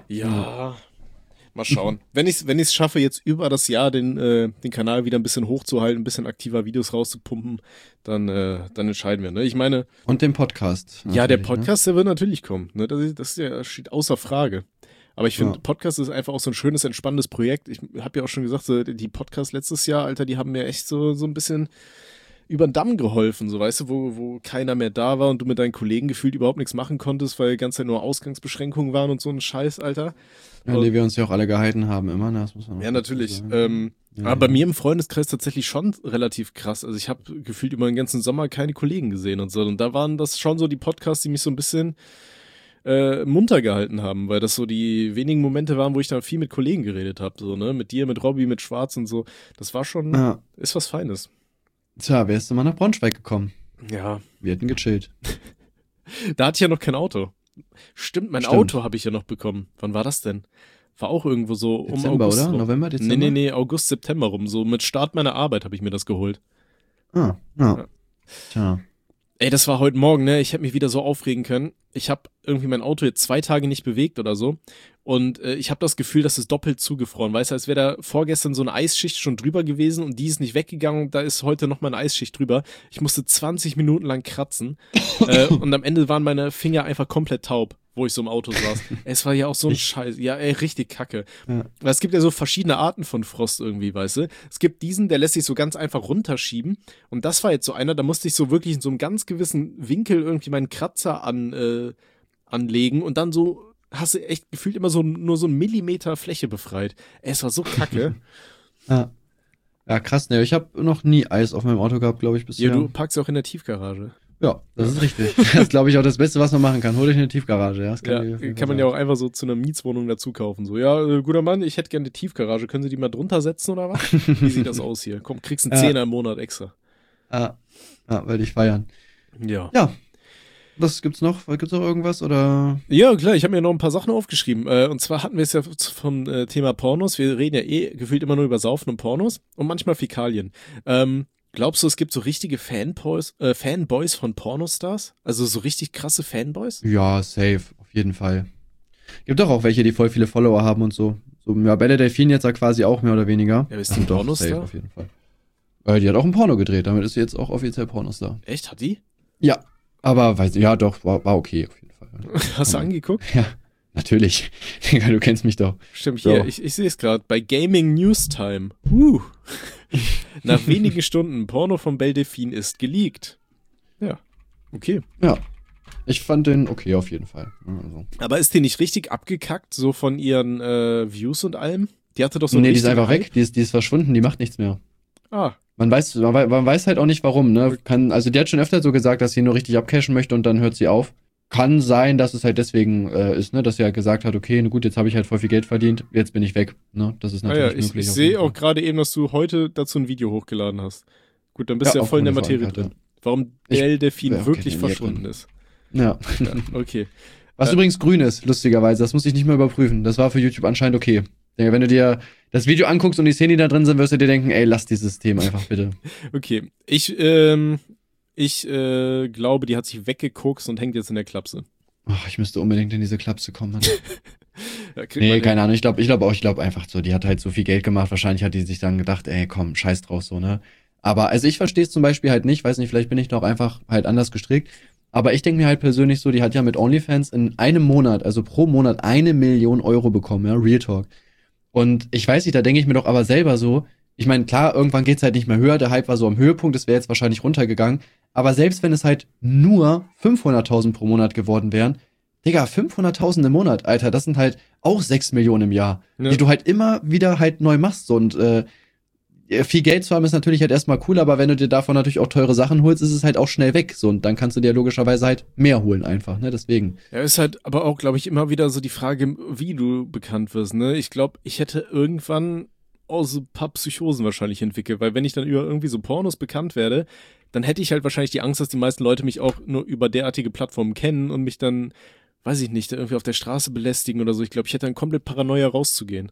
C: Ja. Mal schauen. Wenn ich's schaffe, jetzt über das Jahr den Kanal wieder ein bisschen hochzuhalten, ein bisschen aktiver Videos rauszupumpen, dann entscheiden wir, ne? Ich meine.
B: Und den Podcast.
C: Ja, der Podcast, der wird natürlich kommen, ne? Das steht außer Frage. Aber ich finde, Podcast ist einfach auch so ein schönes, entspannendes Projekt. Ich habe ja auch schon gesagt, so, die Podcasts letztes Jahr, Alter, die haben mir echt so ein bisschen über den Damm geholfen, so, weißt du, wo keiner mehr da war und du mit deinen Kollegen gefühlt überhaupt nichts machen konntest, weil die ganze Zeit nur Ausgangsbeschränkungen waren und so ein Scheiß, Alter.
B: Ja, an die wir uns ja auch alle gehalten haben, immer, ne? Das muss man
C: ja, natürlich. Aber bei mir im Freundeskreis tatsächlich schon relativ krass. Also ich habe gefühlt über den ganzen Sommer keine Kollegen gesehen und so. Und da waren das schon so die Podcasts, die mich so ein bisschen munter gehalten haben, weil das so die wenigen Momente waren, wo ich dann viel mit Kollegen geredet habe, so, ne? Mit dir, mit Robby, mit Schwarz und so. Das war schon, ist was Feines.
B: Tja, wer ist denn mal nach Braunschweig gekommen?
C: Ja.
B: Wir hätten gechillt.
C: Da hatte ich ja noch kein Auto. Stimmt, mein Auto habe ich ja noch bekommen. Wann war das denn? War auch irgendwo so
B: Dezember,
C: um August.
B: Oder? November, Dezember?
C: Nee, August, September rum. So mit Start meiner Arbeit habe ich mir das geholt.
B: Ja. Tja.
C: Ey, das war heute Morgen, ne? Ich hätte mich wieder so aufregen können. Ich habe irgendwie mein Auto jetzt 2 Tage nicht bewegt oder so. Und ich habe das Gefühl, dass es doppelt zugefroren. Weißt du, als wäre da vorgestern so eine Eisschicht schon drüber gewesen und die ist nicht weggegangen und da ist heute noch mal eine Eisschicht drüber. Ich musste 20 Minuten lang kratzen. Und am Ende waren meine Finger einfach komplett taub, wo ich so im Auto saß. Es war ja auch so ein Scheiß. Ja, ey, richtig kacke. Ja. Weil es gibt ja so verschiedene Arten von Frost irgendwie, weißt du. Es gibt diesen, der lässt sich so ganz einfach runterschieben. Und das war jetzt so einer, da musste ich so wirklich in so einem ganz gewissen Winkel irgendwie meinen Kratzer anlegen und dann so hast du echt gefühlt immer nur so einen Millimeter Fläche befreit. Es war so kacke.
B: Ja, krass, ne. Ich habe noch nie Eis auf meinem Auto gehabt, glaube ich, bisher.
C: Ja, du packst auch in der Tiefgarage.
B: Ja, das ist richtig. Das ist, glaube ich, auch das Beste, was man machen kann. Hol dich eine Tiefgarage. Ja, das
C: kann man ja auch einfach so zu einer Mietswohnung dazu kaufen. So, ja, guter Mann, ich hätte gerne eine Tiefgarage. Können Sie die mal drunter setzen oder was? Wie sieht das aus hier? Komm, kriegst einen 10er im Monat extra.
B: Weil ich feiern.
C: Ja.
B: Was gibt's noch? Gibt's noch irgendwas, oder?
C: Ja, klar, ich habe mir noch ein paar Sachen aufgeschrieben. Und zwar hatten wir es ja vom Thema Pornos. Wir reden ja gefühlt immer nur über Saufen und Pornos und manchmal Fäkalien. Glaubst du, es gibt so richtige Fanboys von Pornostars? Also so richtig krasse Fanboys?
B: Ja, safe, auf jeden Fall. Gibt doch auch welche, die voll viele Follower haben und so. Ja, Belle Delphine jetzt ja quasi auch mehr oder weniger.
C: Ja, ist die Pornostar?
B: Safe, auf jeden Fall. Die hat auch ein Porno gedreht, damit ist sie jetzt auch offiziell Pornostar.
C: Echt, hat die?
B: Ja. Aber war okay, auf jeden Fall.
C: Hast du angeguckt?
B: Ja, natürlich. Du kennst mich doch.
C: Stimmt, hier, so. Ich sehe es gerade. Bei Gaming News Time. Nach wenigen Stunden, Porno von Belle Delphine ist geleakt. Ja, okay.
B: Ja. Ich fand den okay auf jeden Fall. Also.
C: Aber ist die nicht richtig abgekackt, so von ihren Views und allem? Die hatte doch so
B: Nee, die ist einfach weg, die ist verschwunden, die macht nichts mehr.
C: Ah.
B: Man weiß halt auch nicht warum, ne? Also die hat schon öfter so gesagt, dass sie nur richtig abcashen möchte und dann hört sie auf. Kann sein, dass es halt deswegen ist, ne? Dass sie halt gesagt hat, okay, gut, jetzt habe ich halt voll viel Geld verdient, jetzt bin ich weg, ne? Das ist natürlich möglich.
C: Ich sehe auch gerade eben, dass du heute dazu ein Video hochgeladen hast. Gut, dann bist du ja voll in der Materie drin. Warum Belle Delphine wirklich verschwunden ist.
B: Ja.
C: Okay.
B: Was übrigens grün ist, lustigerweise, das muss ich nicht mehr überprüfen. Das war für YouTube anscheinend okay. Denke, wenn du dir das Video anguckst und die Szenen, die da drin sind, wirst du dir denken, ey, lass dieses Thema einfach bitte.
C: Okay. Ich glaube, die hat sich weggeguckt und hängt jetzt in der Klapse.
B: Ach, ich müsste unbedingt in diese Klapse kommen, Mann.
C: Ja,
B: nee, keine Ahnung. Ich glaube einfach so, die hat halt so viel Geld gemacht. Wahrscheinlich hat die sich dann gedacht, ey, komm, scheiß drauf so, ne? Aber, also ich verstehe es zum Beispiel halt nicht, weiß nicht, vielleicht bin ich doch einfach halt anders gestrickt. Aber ich denke mir halt persönlich so, die hat ja mit OnlyFans in einem Monat, also pro Monat 1 Million Euro bekommen, ja, Real Talk. Und ich weiß nicht, da denke ich mir doch aber selber so, ich meine, klar, irgendwann geht's halt nicht mehr höher, der Hype war so am Höhepunkt, es wäre jetzt wahrscheinlich runtergegangen, aber selbst wenn es halt nur 500.000 pro Monat geworden wären, Digga, 500.000 im Monat, Alter, das sind halt auch 6 Millionen im Jahr, ja, die du halt immer wieder halt neu machst. Und viel Geld zu haben ist natürlich halt erstmal cool, aber wenn du dir davon natürlich auch teure Sachen holst, ist es halt auch schnell weg. So, und dann kannst du dir logischerweise halt mehr holen einfach, ne, deswegen.
C: Ja, ist halt aber auch, glaube ich, immer wieder so die Frage, wie du bekannt wirst, ne. Ich glaube, ich hätte irgendwann auch so ein paar Psychosen wahrscheinlich entwickelt, weil wenn ich dann über irgendwie so Pornos bekannt werde, dann hätte ich halt wahrscheinlich die Angst, dass die meisten Leute mich auch nur über derartige Plattformen kennen und mich dann, weiß ich nicht, irgendwie auf der Straße belästigen oder so. Ich glaube, ich hätte dann komplett Paranoia rauszugehen.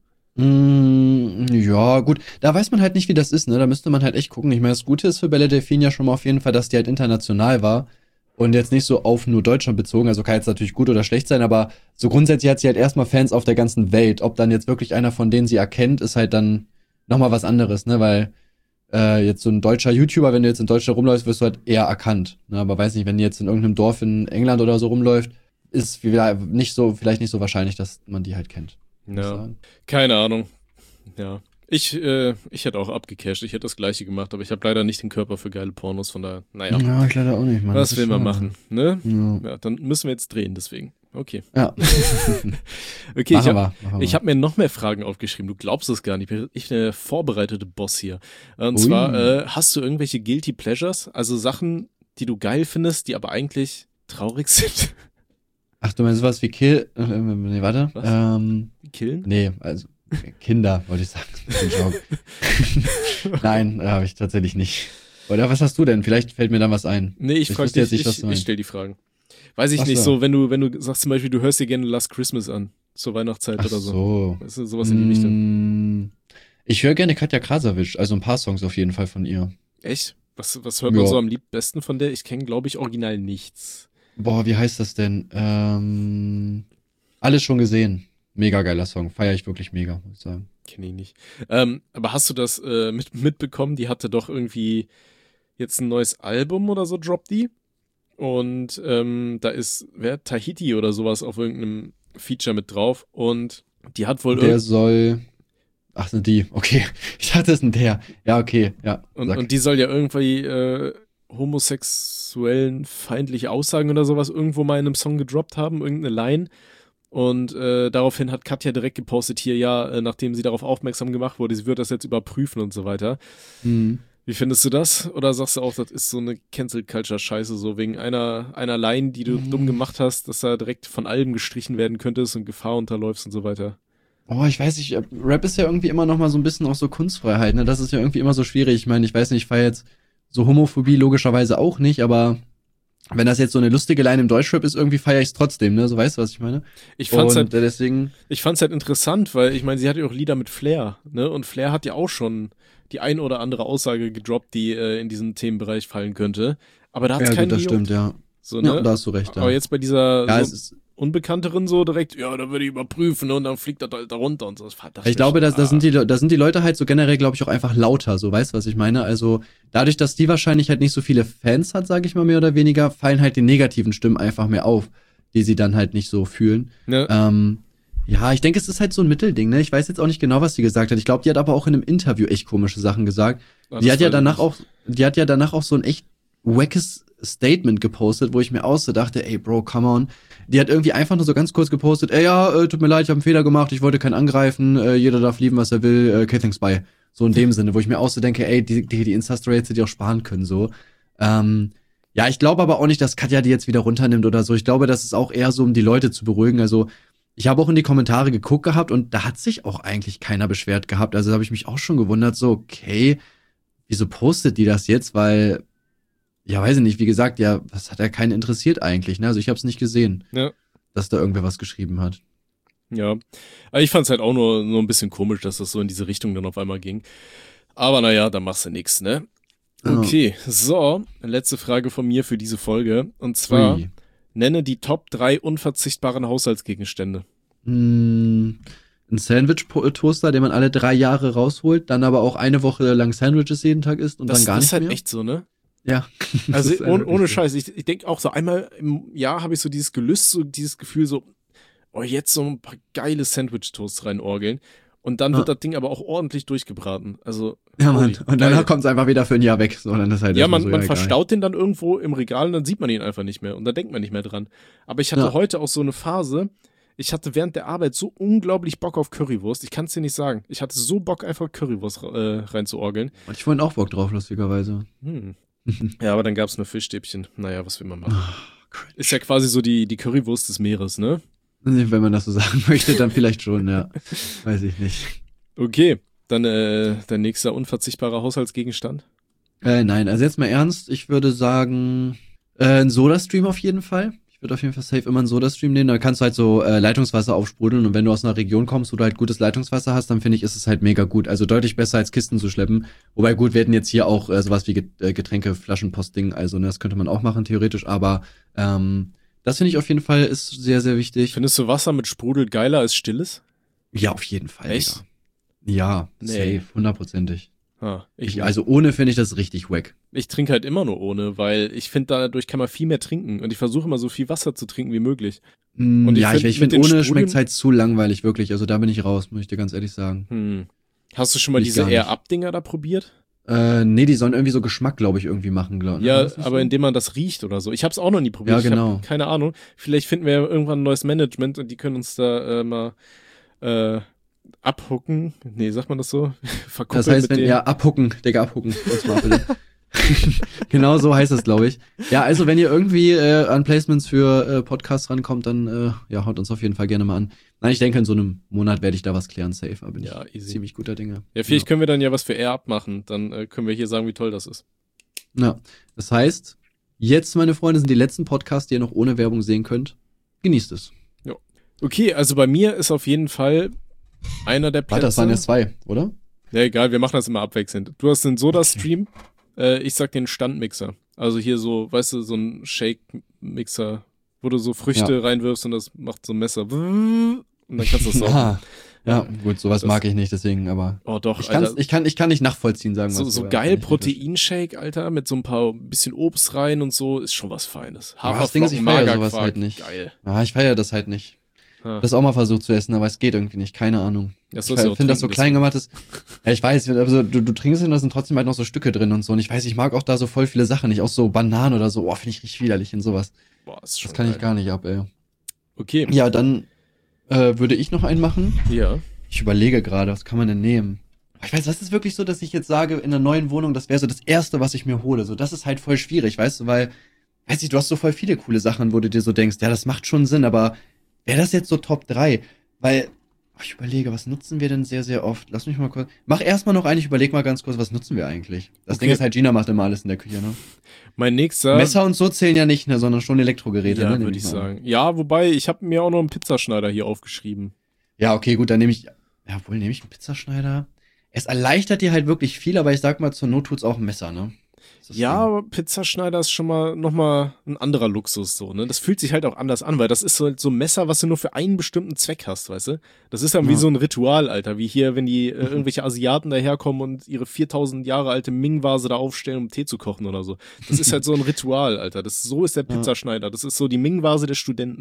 B: Ja, gut. Da weiß man halt nicht, wie das ist, ne? Da müsste man halt echt gucken. Ich meine, das Gute ist für Belle Delphine ja schon mal auf jeden Fall, dass die halt international war und jetzt nicht so auf nur Deutschland bezogen. Also kann jetzt natürlich gut oder schlecht sein, aber so grundsätzlich hat sie halt erstmal Fans auf der ganzen Welt. Ob dann jetzt wirklich einer von denen sie erkennt, ist halt dann nochmal was anderes, ne? Weil jetzt so ein deutscher YouTuber, wenn du jetzt in Deutschland rumläufst, wirst du halt eher erkannt. Ne? Aber weiß nicht, wenn die jetzt in irgendeinem Dorf in England oder so rumläuft, ist vielleicht nicht so wahrscheinlich, dass man die halt kennt.
C: Ja, keine Ahnung. Ja, ich hätte auch abgecasht, ich hätte das Gleiche gemacht, aber ich habe leider nicht den Körper für geile Pornos, von daher, naja.
B: Ja, ich leider auch nicht, Mann.
C: Was will man machen, ne? Ja, dann müssen wir jetzt drehen, deswegen. Okay.
B: Ja.
C: Okay, ich habe mir noch mehr Fragen aufgeschrieben, du glaubst es gar nicht, ich bin der vorbereitete Boss hier. Und zwar, hast du irgendwelche Guilty Pleasures, also Sachen, die du geil findest, die aber eigentlich traurig sind?
B: Ach, du meinst sowas wie nee, warte.
C: Was? Killen?
B: Nee, also Kinder, wollte ich sagen. Nein, habe ich tatsächlich nicht. Oder was hast du denn? Vielleicht fällt mir dann was ein.
C: Nee, ich frage dich, ich stell die Fragen. Weiß ich nicht, so, wenn du sagst zum Beispiel, du hörst dir gerne Last Christmas an, zur Weihnachtszeit oder so. Weißt du, sowas in die Richtung.
B: Ich höre gerne Katja Krasavic, also ein paar Songs auf jeden Fall von ihr.
C: Echt? Was hört man so am liebsten von der? Ich kenne, glaube ich, original nichts.
B: Boah, wie heißt das denn? Alles schon gesehen. Mega geiler Song. Feiere ich wirklich mega, muss ich sagen.
C: Kenne ich nicht. Aber hast du das mitbekommen? Die hatte doch irgendwie jetzt ein neues Album oder so, droppt die. Und da ist, Tahiti oder sowas auf irgendeinem Feature mit drauf. Und die hat wohl
B: Ach, sind die. Okay. Ich dachte, es ist der. Ja, okay. Ja.
C: Und die soll ja irgendwie homosexuellen feindliche Aussagen oder sowas irgendwo mal in einem Song gedroppt haben, irgendeine Line. Und daraufhin hat Katja direkt gepostet hier, nachdem sie darauf aufmerksam gemacht wurde, sie wird das jetzt überprüfen und so weiter.
B: Mhm.
C: Wie findest du das? Oder sagst du auch, das ist so eine Cancel-Culture-Scheiße, so wegen einer Line, die du dumm gemacht hast, dass da direkt von Alben gestrichen werden könntest und Gefahr unterläufst und so weiter?
B: Oh, ich weiß nicht, Rap ist ja irgendwie immer noch mal so ein bisschen auch so Kunstfreiheit, ne? Das ist ja irgendwie immer so schwierig. Ich meine, ich weiß nicht, ich feiere jetzt so Homophobie logischerweise auch nicht, aber wenn das jetzt so eine lustige Line im Deutschrap ist, irgendwie feiere ich es trotzdem, ne? So, weißt du, was ich meine?
C: Ich fand's halt interessant, weil ich meine, sie hat ja auch Lieder mit Flair, ne? Und Flair hat ja auch schon die ein oder andere Aussage gedroppt, die in diesen Themenbereich fallen könnte. Aber da hat's keinen
B: das stimmt, ja.
C: So, ne?
B: Ja, da hast du recht, ja.
C: Aber jetzt bei dieser
B: es
C: Unbekannteren so direkt, da würde ich überprüfen und dann fliegt das halt da runter und so.
B: Ich glaube, da sind die Leute halt so generell, glaube ich, auch einfach lauter, so, weißt du, was ich meine? Also, dadurch, dass die wahrscheinlich halt nicht so viele Fans hat, sage ich mal mehr oder weniger, fallen halt die negativen Stimmen einfach mehr auf, die sie dann halt nicht so fühlen.
C: Ja.
B: Ja, ich denke, es ist halt so ein Mittelding, ne? Ich weiß jetzt auch nicht genau, was sie gesagt hat. Ich glaube, die hat aber auch in einem Interview echt komische Sachen gesagt. Die hat ja danach auch so ein echt wackes Statement gepostet, wo ich mir auch so dachte, ey, Bro, come on. Die hat irgendwie einfach nur so ganz kurz gepostet, ey, ja, tut mir leid, ich habe einen Fehler gemacht, ich wollte keinen angreifen, jeder darf lieben, was er will, okay, thanks, bye. So in dem Sinne, wo ich mir auch so denke, ey, die Insta-Story hätte die auch sparen können, so. Ja, ich glaube aber auch nicht, dass Katja die jetzt wieder runternimmt oder so. Ich glaube, das ist auch eher so, um die Leute zu beruhigen. Also, ich habe auch in die Kommentare geguckt gehabt und da hat sich auch eigentlich keiner beschwert gehabt. Also, da habe ich mich auch schon gewundert, so, okay, wieso postet die das jetzt? Weil, ja, weiß ich nicht, wie gesagt, ja, das hat ja keinen interessiert eigentlich, ne? Also, ich habe es nicht gesehen, dass da irgendwer was geschrieben hat.
C: Ja, aber ich fand's halt auch nur ein bisschen komisch, dass das so in diese Richtung dann auf einmal ging. Aber naja, da machst du nix, ne? Okay, so, letzte Frage von mir für diese Folge. Und zwar, nenne die Top 3 unverzichtbaren Haushaltsgegenstände.
B: Ein Sandwich-Toaster, den man alle 3 Jahre rausholt, dann aber auch eine Woche lang Sandwiches jeden Tag isst und dann gar nicht mehr. Das ist halt
C: echt so, ne?
B: Ja.
C: Also ohne Scheiß, ich denke auch so, einmal im Jahr habe ich so dieses Gelüst, so dieses Gefühl so, oh, jetzt so ein paar geile Sandwich-Toasts reinorgeln. Und dann wird das Ding aber auch ordentlich durchgebraten. Also,
B: ja, Mann. Und danach kommt es einfach wieder für ein Jahr weg. So, dann ist halt
C: ja, man verstaut den dann irgendwo im Regal und dann sieht man ihn einfach nicht mehr. Und da denkt man nicht mehr dran. Aber ich hatte heute auch so eine Phase, ich hatte während der Arbeit so unglaublich Bock auf Currywurst. Ich kann es dir nicht sagen. Ich hatte so Bock, einfach Currywurst reinzuorgeln.
B: Und ich vorhin auch Bock drauf, lustigerweise.
C: Ja, aber dann gab es nur Fischstäbchen. Naja, was will man machen? Ist ja quasi so die Currywurst des Meeres, ne?
B: Wenn man das so sagen möchte, dann vielleicht schon, ja. Weiß ich nicht.
C: Okay, dann der nächste unverzichtbare Haushaltsgegenstand?
B: Nein, also jetzt mal ernst. Ich würde sagen, ein Soda-Stream auf jeden Fall. Ich würde auf jeden Fall safe immer einen Soda-Stream nehmen. Da kannst du halt so Leitungswasser aufsprudeln. Und wenn du aus einer Region kommst, wo du halt gutes Leitungswasser hast, dann finde ich, ist es halt mega gut. Also deutlich besser als Kisten zu schleppen. Wobei gut, wir hätten jetzt hier auch sowas wie Getränke-Flaschenpost-Ding. Also das könnte man auch machen, theoretisch. Aber das finde ich auf jeden Fall ist sehr, sehr wichtig.
C: Findest du Wasser mit Sprudel geiler als stilles?
B: Ja, auf jeden Fall.
C: Echt?
B: Ja, safe, 100%.
C: Also
B: ohne finde ich das richtig wack.
C: Ich trinke halt immer nur ohne, weil ich finde, dadurch kann man viel mehr trinken. Und ich versuche immer so viel Wasser zu trinken wie möglich.
B: Und ich finde ohne schmeckt's halt zu langweilig, wirklich. Also da bin ich raus, muss ich dir ganz ehrlich sagen.
C: Hast du schon mal diese Air-Up-Dinger da probiert?
B: Nee, die sollen irgendwie so Geschmack, glaube ich, irgendwie machen, glaube ich.
C: Ja, aber so? Indem man das riecht oder so. Ich habe es auch noch nie probiert.
B: Ja, genau.
C: Ich hab keine Ahnung. Vielleicht finden wir ja irgendwann ein neues Management und die können uns da mal abhucken. Nee, sagt man das so?
B: Das heißt, abhucken, Digga, abhucken. Genau so heißt das, glaube ich. Ja, also wenn ihr irgendwie an Placements für Podcasts rankommt, dann haut uns auf jeden Fall gerne mal an. Nein, ich denke, in so einem Monat werde ich da was klären, safe. Aber bin ich ziemlich guter Dinge.
C: Ja, vielleicht können wir dann ja was für Air-Up machen. Dann können wir hier sagen, wie toll das ist.
B: Ja, das heißt, jetzt, meine Freunde, sind die letzten Podcasts, die ihr noch ohne Werbung sehen könnt. Genießt es.
C: Ja. Okay, also bei mir ist auf jeden Fall einer der Plätze.
B: Das waren ja 2, oder?
C: Ja, egal, wir machen das immer abwechselnd. Du hast den Soda-Stream. Ich sag den Standmixer. Also hier so, weißt du, so ein Shake-Mixer, wo du so Früchte reinwirfst und das macht so ein Messer. Und dann kannst du es saugen.
B: Ja, gut, sowas mag ich nicht, deswegen, aber.
C: Oh doch,
B: ich kann nicht nachvollziehen, sagen wir
C: so. So geil Proteinshake, Alter, mit so ein paar bisschen Obst rein und so, ist schon was Feines.
B: Haferflocken, Magerquark, sowas halt nicht.
C: Geil.
B: Ja, ich feiere das halt nicht. Ich hab das auch mal versucht zu essen, aber es geht irgendwie nicht, keine Ahnung. Ich finde das so klein gemachtes. Ja, ich weiß, also du trinkst und da sind trotzdem halt noch so Stücke drin und so. Und ich weiß, ich mag auch da so voll viele Sachen nicht, auch so Bananen oder so. Oh, finde ich richtig widerlich in sowas.
C: Boah, ist schon
B: das kann ich gar nicht ab, ey.
C: Okay.
B: Ja, dann würde ich noch einen machen.
C: Ja.
B: Ich überlege gerade, was kann man denn nehmen? Ich weiß, das ist wirklich so, dass ich jetzt sage, in einer neuen Wohnung, das wäre so das Erste, was ich mir hole. So, das ist halt voll schwierig, weißt du, weil, weiß ich, du hast so voll viele coole Sachen, wo du dir so denkst, ja, das macht schon Sinn, aber wäre das jetzt so Top 3? Weil, ich überlege, was nutzen wir denn sehr, sehr oft? Lass mich mal kurz. Mach erstmal noch einen, ich überlege mal ganz kurz, was nutzen wir eigentlich? Das Ding ist halt, Gina macht immer alles in der Küche, ne?
C: Mein nächster.
B: Messer und so zählen ja nicht, ne, sondern schon Elektrogeräte,
C: ja,
B: ne?
C: Würde ich sagen. Ja, wobei, ich habe mir auch noch einen Pizzaschneider hier aufgeschrieben.
B: Ja, okay, gut, dann nehme ich einen Pizzaschneider. Es erleichtert dir halt wirklich viel, aber ich sag mal, zur Not tut's auch ein Messer, ne?
C: Ja, aber Pizzaschneider ist schon mal nochmal ein anderer Luxus, so, ne? Das fühlt sich halt auch anders an, weil das ist so ein Messer, was du nur für einen bestimmten Zweck hast, weißt du? Das ist dann wie so ein Ritual, Alter, wie hier, wenn die irgendwelche Asiaten daherkommen und ihre 4000 Jahre alte Ming-Vase da aufstellen, um Tee zu kochen oder so. Das ist halt so ein Ritual, Alter. So ist der Pizzaschneider. Das ist so die Ming-Vase der Studenten.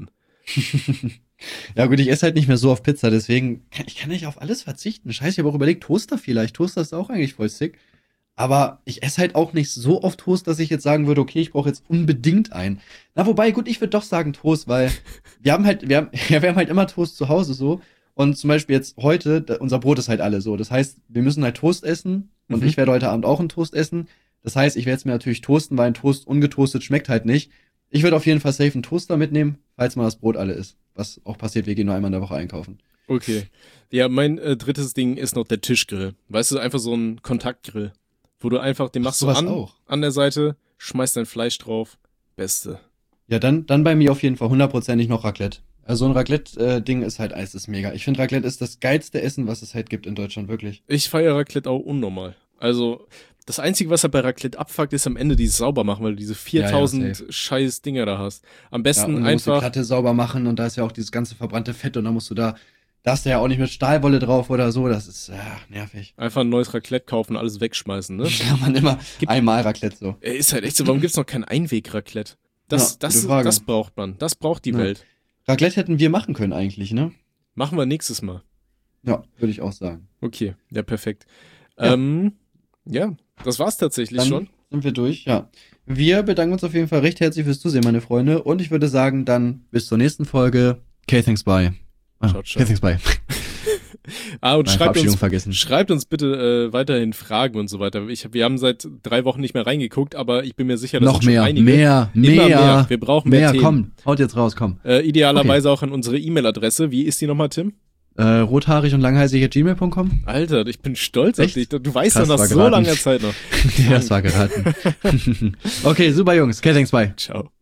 B: Ja gut, ich esse halt nicht mehr so auf Pizza, deswegen ich kann nicht auf alles verzichten. Scheiße, ich habe auch überlegt, Toaster vielleicht. Toaster ist auch eigentlich voll sick. Aber ich esse halt auch nicht so oft Toast, dass ich jetzt sagen würde, okay, ich brauche jetzt unbedingt einen. Na, wobei, gut, ich würde doch sagen Toast, weil wir haben halt immer Toast zu Hause so. Und zum Beispiel jetzt heute, unser Brot ist halt alle so. Das heißt, wir müssen halt Toast essen und ich werde heute Abend auch einen Toast essen. Das heißt, ich werde es mir natürlich toasten, weil ein Toast ungetoastet schmeckt halt nicht. Ich würde auf jeden Fall safe einen Toaster mitnehmen, falls mal das Brot alle ist. Was auch passiert, wir gehen nur einmal in der Woche einkaufen.
C: Okay. Ja, mein drittes Ding ist noch der Tischgrill. Weißt du, einfach so ein Kontaktgrill. Wo du einfach, den machst du an der Seite, schmeißt dein Fleisch drauf. Beste.
B: Ja, dann bei mir auf jeden Fall 100%ig noch Raclette. Also so ein Raclette-Ding ist halt, es ist mega. Ich finde, Raclette ist das geilste Essen, was es halt gibt in Deutschland, wirklich.
C: Ich feiere Raclette auch unnormal. Also, das Einzige, was halt bei Raclette abfuckt, ist am Ende dieses sauber machen, weil du diese 4000 scheiß Dinger da hast. Am besten
B: und du musst die Platte sauber machen und da ist ja auch dieses ganze verbrannte Fett und dann musst du da hast du ja auch nicht mit Stahlwolle drauf oder so, das ist nervig.
C: Einfach ein neues Raclette kaufen, alles wegschmeißen, ne?
B: Ja, man immer einmal Raclette so.
C: Ist halt echt so, warum gibt's noch kein Einweg-Raclette? Das braucht man, das braucht die Welt.
B: Raclette hätten wir machen können eigentlich, ne?
C: Machen wir nächstes Mal.
B: Ja, würde ich auch sagen.
C: Okay, ja, perfekt. Ja, das war's tatsächlich
B: dann
C: schon.
B: Sind wir durch, ja. Wir bedanken uns auf jeden Fall recht herzlich fürs Zusehen, meine Freunde. Und ich würde sagen, dann bis zur nächsten Folge. Okay, thanks, bye.
C: Ciao.
B: Okay, thanks, bye.
C: Und schreibt uns bitte weiterhin Fragen und so weiter. Wir haben seit 3 Wochen nicht mehr reingeguckt, aber ich bin mir sicher, dass
B: noch mehr,
C: einige,
B: mehr.
C: Wir brauchen mehr Themen.
B: Komm, haut jetzt raus, komm.
C: Idealerweise auch an unsere E-Mail-Adresse. Wie ist die nochmal, Tim?
B: Rothaarig und langhalsig@gmail.com.
C: Alter, ich bin stolz auf dich. Du weißt
B: Krass,
C: ja nach so langer Zeit noch.
B: Ja, das war geraten. Okay, super Jungs. Okay, thanks, bye.
C: Ciao.